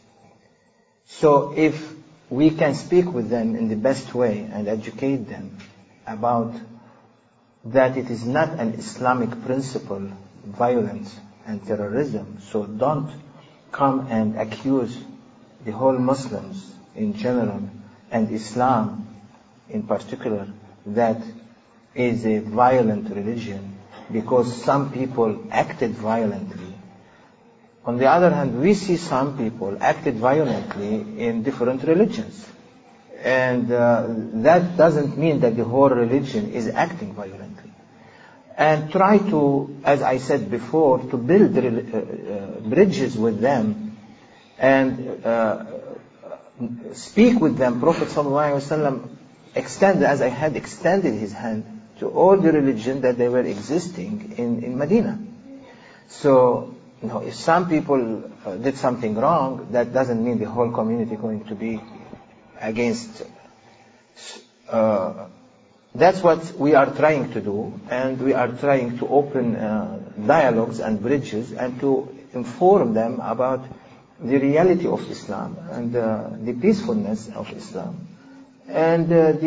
So if we can speak with them in the best way and educate them about that it is not an Islamic principle, violence and terrorism, so don't come and accuse the whole Muslims in general and Islam in particular that is a violent religion because some people acted violently. On the other hand, we see some people acted violently in different religions. And that doesn't mean that the whole religion is acting violently. And try to, as I said before, to build bridges with them and speak with them. Prophet ﷺ extended, as I had extended his hand to all the religion that they were existing in Medina. So, if some people did something wrong, that doesn't mean the whole community going to be against that's what we are trying to do, and we are trying to open dialogues and bridges and to inform them about the reality of Islam and the peacefulness of Islam and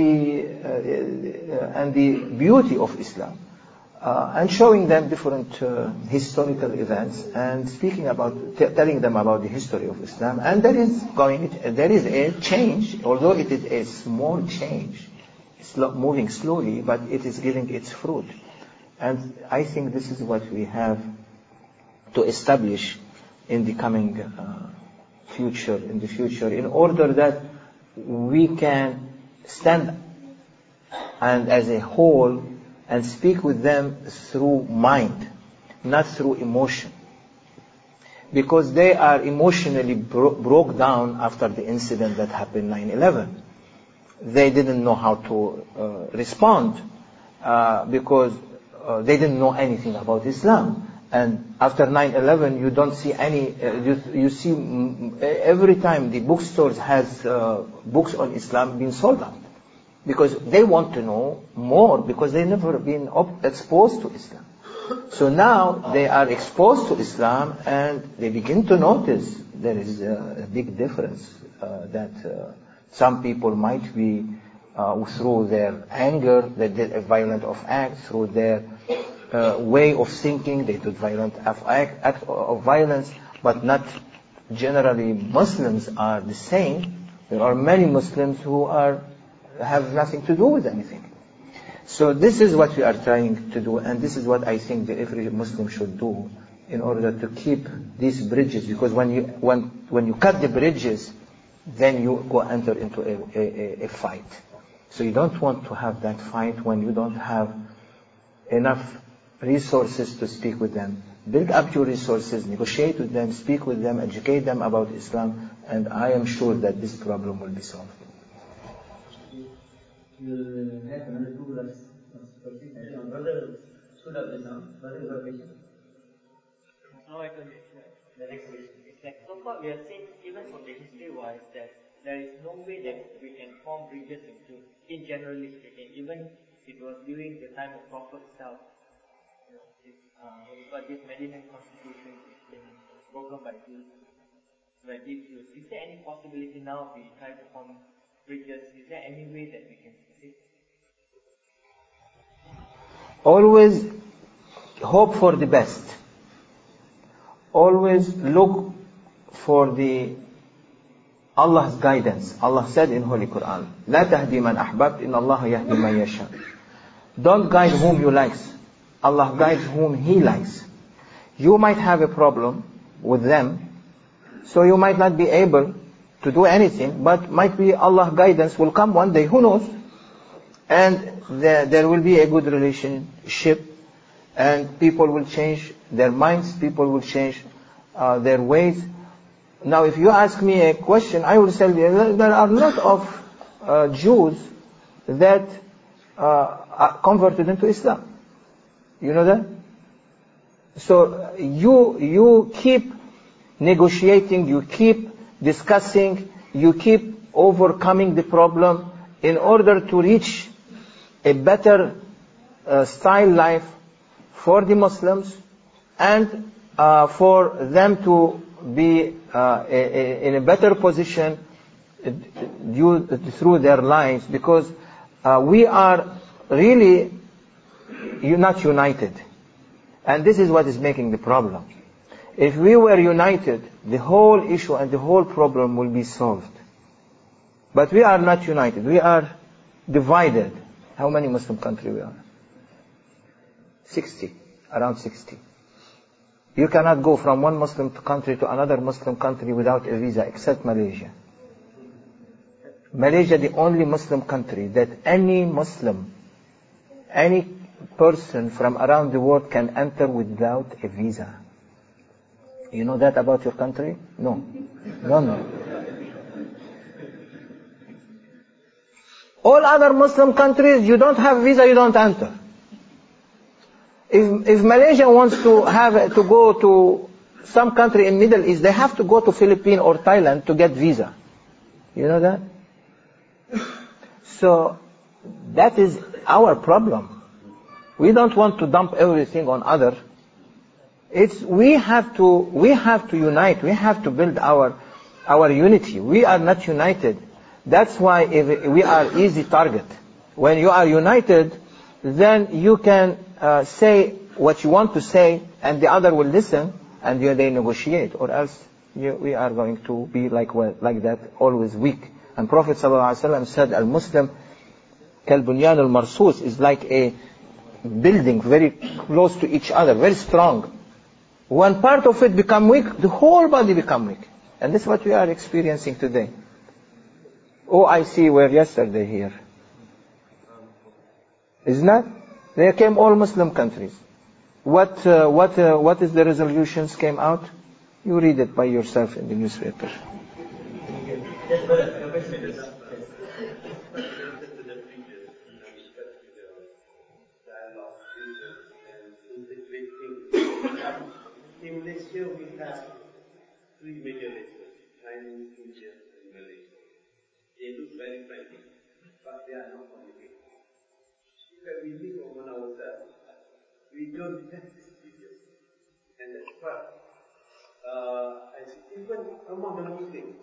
the beauty of Islam, and showing them different historical events and speaking about, telling them about the history of Islam. And there is a change, although it is a small change. It's moving slowly, but it is giving its fruit. And I think this is what we have to establish in the coming future, in order that we can stand and as a whole and speak with them through mind, not through emotion. Because they are emotionally broke down after the incident that happened 9/11. They didn't know how to respond because they didn't know anything about Islam. And after 9/11, you don't see any. You see every time the bookstores has books on Islam being sold out because they want to know more because they never been exposed to Islam. So now they are exposed to Islam and they begin to notice there is a big difference that. Some people might be, through their anger, they did a violent act, through their way of thinking, they did violent act of violence, but not generally. Muslims are the same. There are many Muslims who have nothing to do with anything. So this is what we are trying to do, and this is what I think that every Muslim should do in order to keep these bridges, because when you cut the bridges, then you go enter into a fight. So you don't want to have that fight when you don't have enough resources to speak with them. Build up your resources, negotiate with them, speak with them, educate them about Islam, and I am sure that this problem will be solved. We'll have another 2 last questions. I think brother stood up just now. Brother, you have a question? No, I can the next question. It's like, so far we have seen, even from the history-wise, that there is no way that we can form bridges in generally speaking. Even it was during the time of Prophet itself. But this Medinan constitution is been broken by Jews. Is there any possibility now we try to form bridges? Is there any way that we can succeed? Always hope for the best. Always look for Allah's guidance. Allah said in Holy Quran, لا تهدي من أحببت إن الله يهدي من يشاء. Don't guide whom you like. Allah guides whom He likes. You might have a problem with them, so you might not be able to do anything, but might be Allah's guidance will come one day, who knows? And there will be a good relationship, and people will change their minds, people will change their ways. Now, if you ask me a question, I will tell you there are a lot of Jews that are converted into Islam. You know that? So you keep negotiating, you keep discussing, you keep overcoming the problem in order to reach a better style life for the Muslims and for them to be in a better position through their lives, because we are really not united. And this is what is making the problem. If we were united, the whole issue and the whole problem will be solved. But we are not united. We are divided. How many Muslim countries we are? 60. Around 60. You cannot go from one Muslim country to another Muslim country without a visa, except Malaysia. Malaysia, the only Muslim country that any Muslim, any person from around the world can enter without a visa. You know that about your country? No. No. All other Muslim countries, you don't have visa, you don't enter. If Malaysia wants to go to some country in Middle East, they have to go to Philippines or Thailand to get visa. You know that? So That is our problem. We don't want to dump everything on others. We have to unite. We have to build our unity. We are not united. That's why we are easy target. When you are united, then you can say what you want to say, and the other will listen, and they negotiate. Or else we are going to be like that, always weak. And Prophet ﷺ said, "Al-Muslim kal-bunyan al-marsus," is like a building, very close to each other, very strong. When part of it become weak, the whole body become weak. And this is what we are experiencing today. OIC were yesterday here. Isn't that? They came all Muslim countries. What is the resolutions came out? You read it by yourself in the newspaper. In Malaysia, we have three major races: Chinese, Indian, and Malay. They look very friendly, but they are not communicating. When we live among ourselves, we don't detect these features. And that's why, even among the Muslims,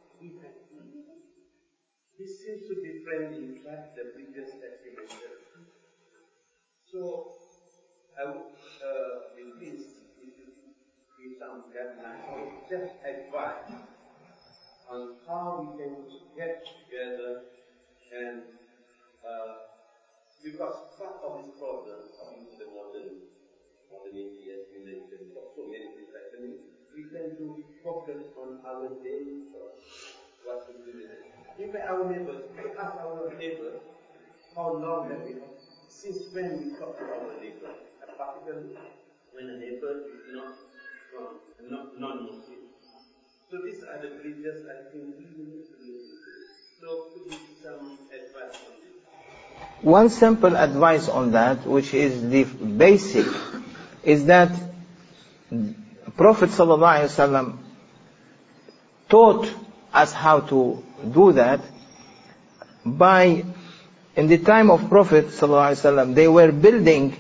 this seems to be friendly, like the previous that you mentioned. So, I would be pleased if you give some guidelines or just advice on how we can get together and because part of this problem of the modernity, as we mentioned, so many things happening, we tend to focus on our daily thoughts, what to do with it. In fact, our neighbors, we ask our neighbors how long that we have, since when we talk to our neighbor, particularly when a neighbor is not non-Muslim. So these are the bridges I think we need to look into. So could you give some advice on this? One simple advice on that, which is the basic, is that Prophet ﷺ taught us how to do that in the time of Prophet ﷺ, they were building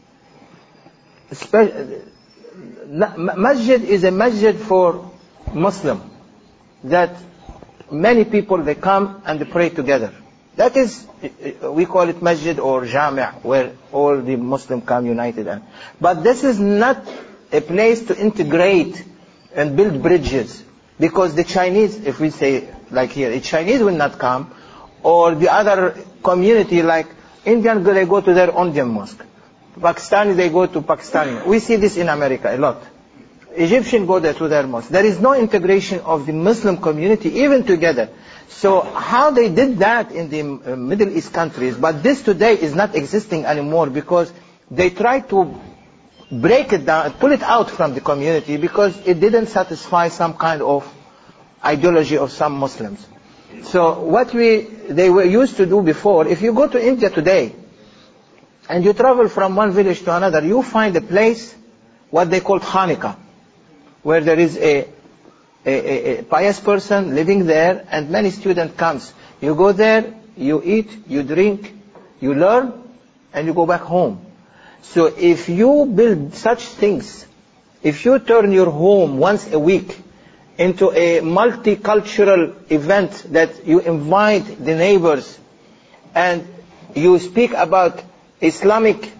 masjid is a masjid for Muslim, that many people, they come and they pray together. That is, we call it masjid or jami', where all the Muslims come united. But this is not a place to integrate and build bridges, because the Chinese, if we say like here, the Chinese will not come, or the other community like Indian, they go to their Indian mosque. Pakistani, they go to Pakistani. We see this in America a lot. Egyptian go there to their mosque. There is no integration of the Muslim community even together. So how they did that in the Middle East countries, but this today is not existing anymore, because they try to break it down, pull it out from the community, because it didn't satisfy some kind of ideology of some Muslims. So what they were used to do before, if you go to India today, and you travel from one village to another, you find a place, what they call Hanukkah, where there is a pious person living there, and many students comes. You go there, you eat, you drink, you learn, and you go back home. So if you build such things, if you turn your home once a week into a multicultural event, that you invite the neighbors and you speak about Islamic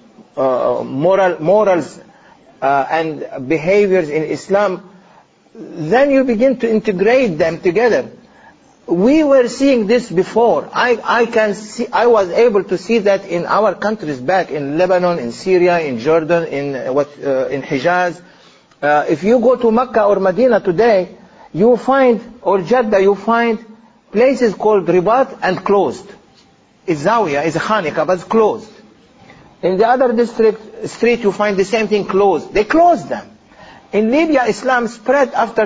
morals and behaviors in Islam, then you begin to integrate them together. We were seeing this before. I was able to see that in our countries back in Lebanon, in Syria, in Jordan, in Hijaz. If you go to Mecca or Medina today, you find, or Jeddah, you find places called Ribat and closed. It's Zawiya, it's a Hanukkah, but it's closed. In the other street, you find the same thing closed. They closed them. In Libya, Islam spread after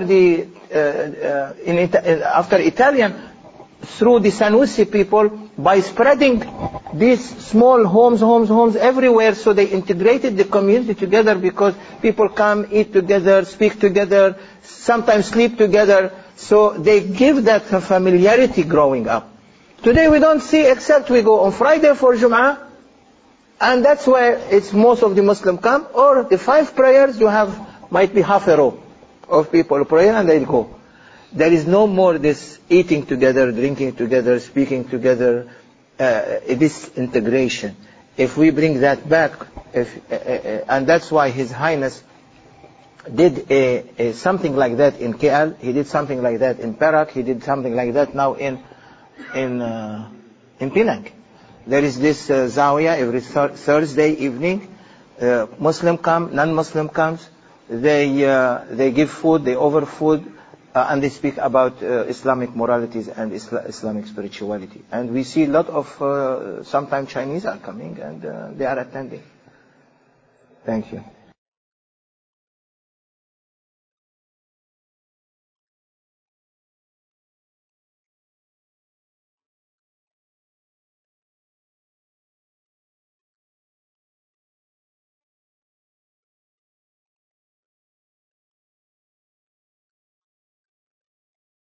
after Italian, through the Sanusi people, by spreading these small homes everywhere. So they integrated the community together, because people come, eat together, speak together, sometimes sleep together. So they give that familiarity growing up. Today we don't see except we go on Friday for Jum'ah, and that's where it's most of the Muslim come, or the 5 prayers you have might be half a row of people pray and they'll go. There is no more this eating together, drinking together, speaking together, this integration. If we bring that back, and that's why His Highness did something like that in KL, he did something like that in Perak, he did something like that now in Penang. There is this Zawiya every Thursday evening. Muslim come, non-Muslim comes. They give food, they offer food, and they speak about Islamic moralities and Islamic spirituality. And we see a lot of sometimes Chinese are coming and they are attending. Thank you.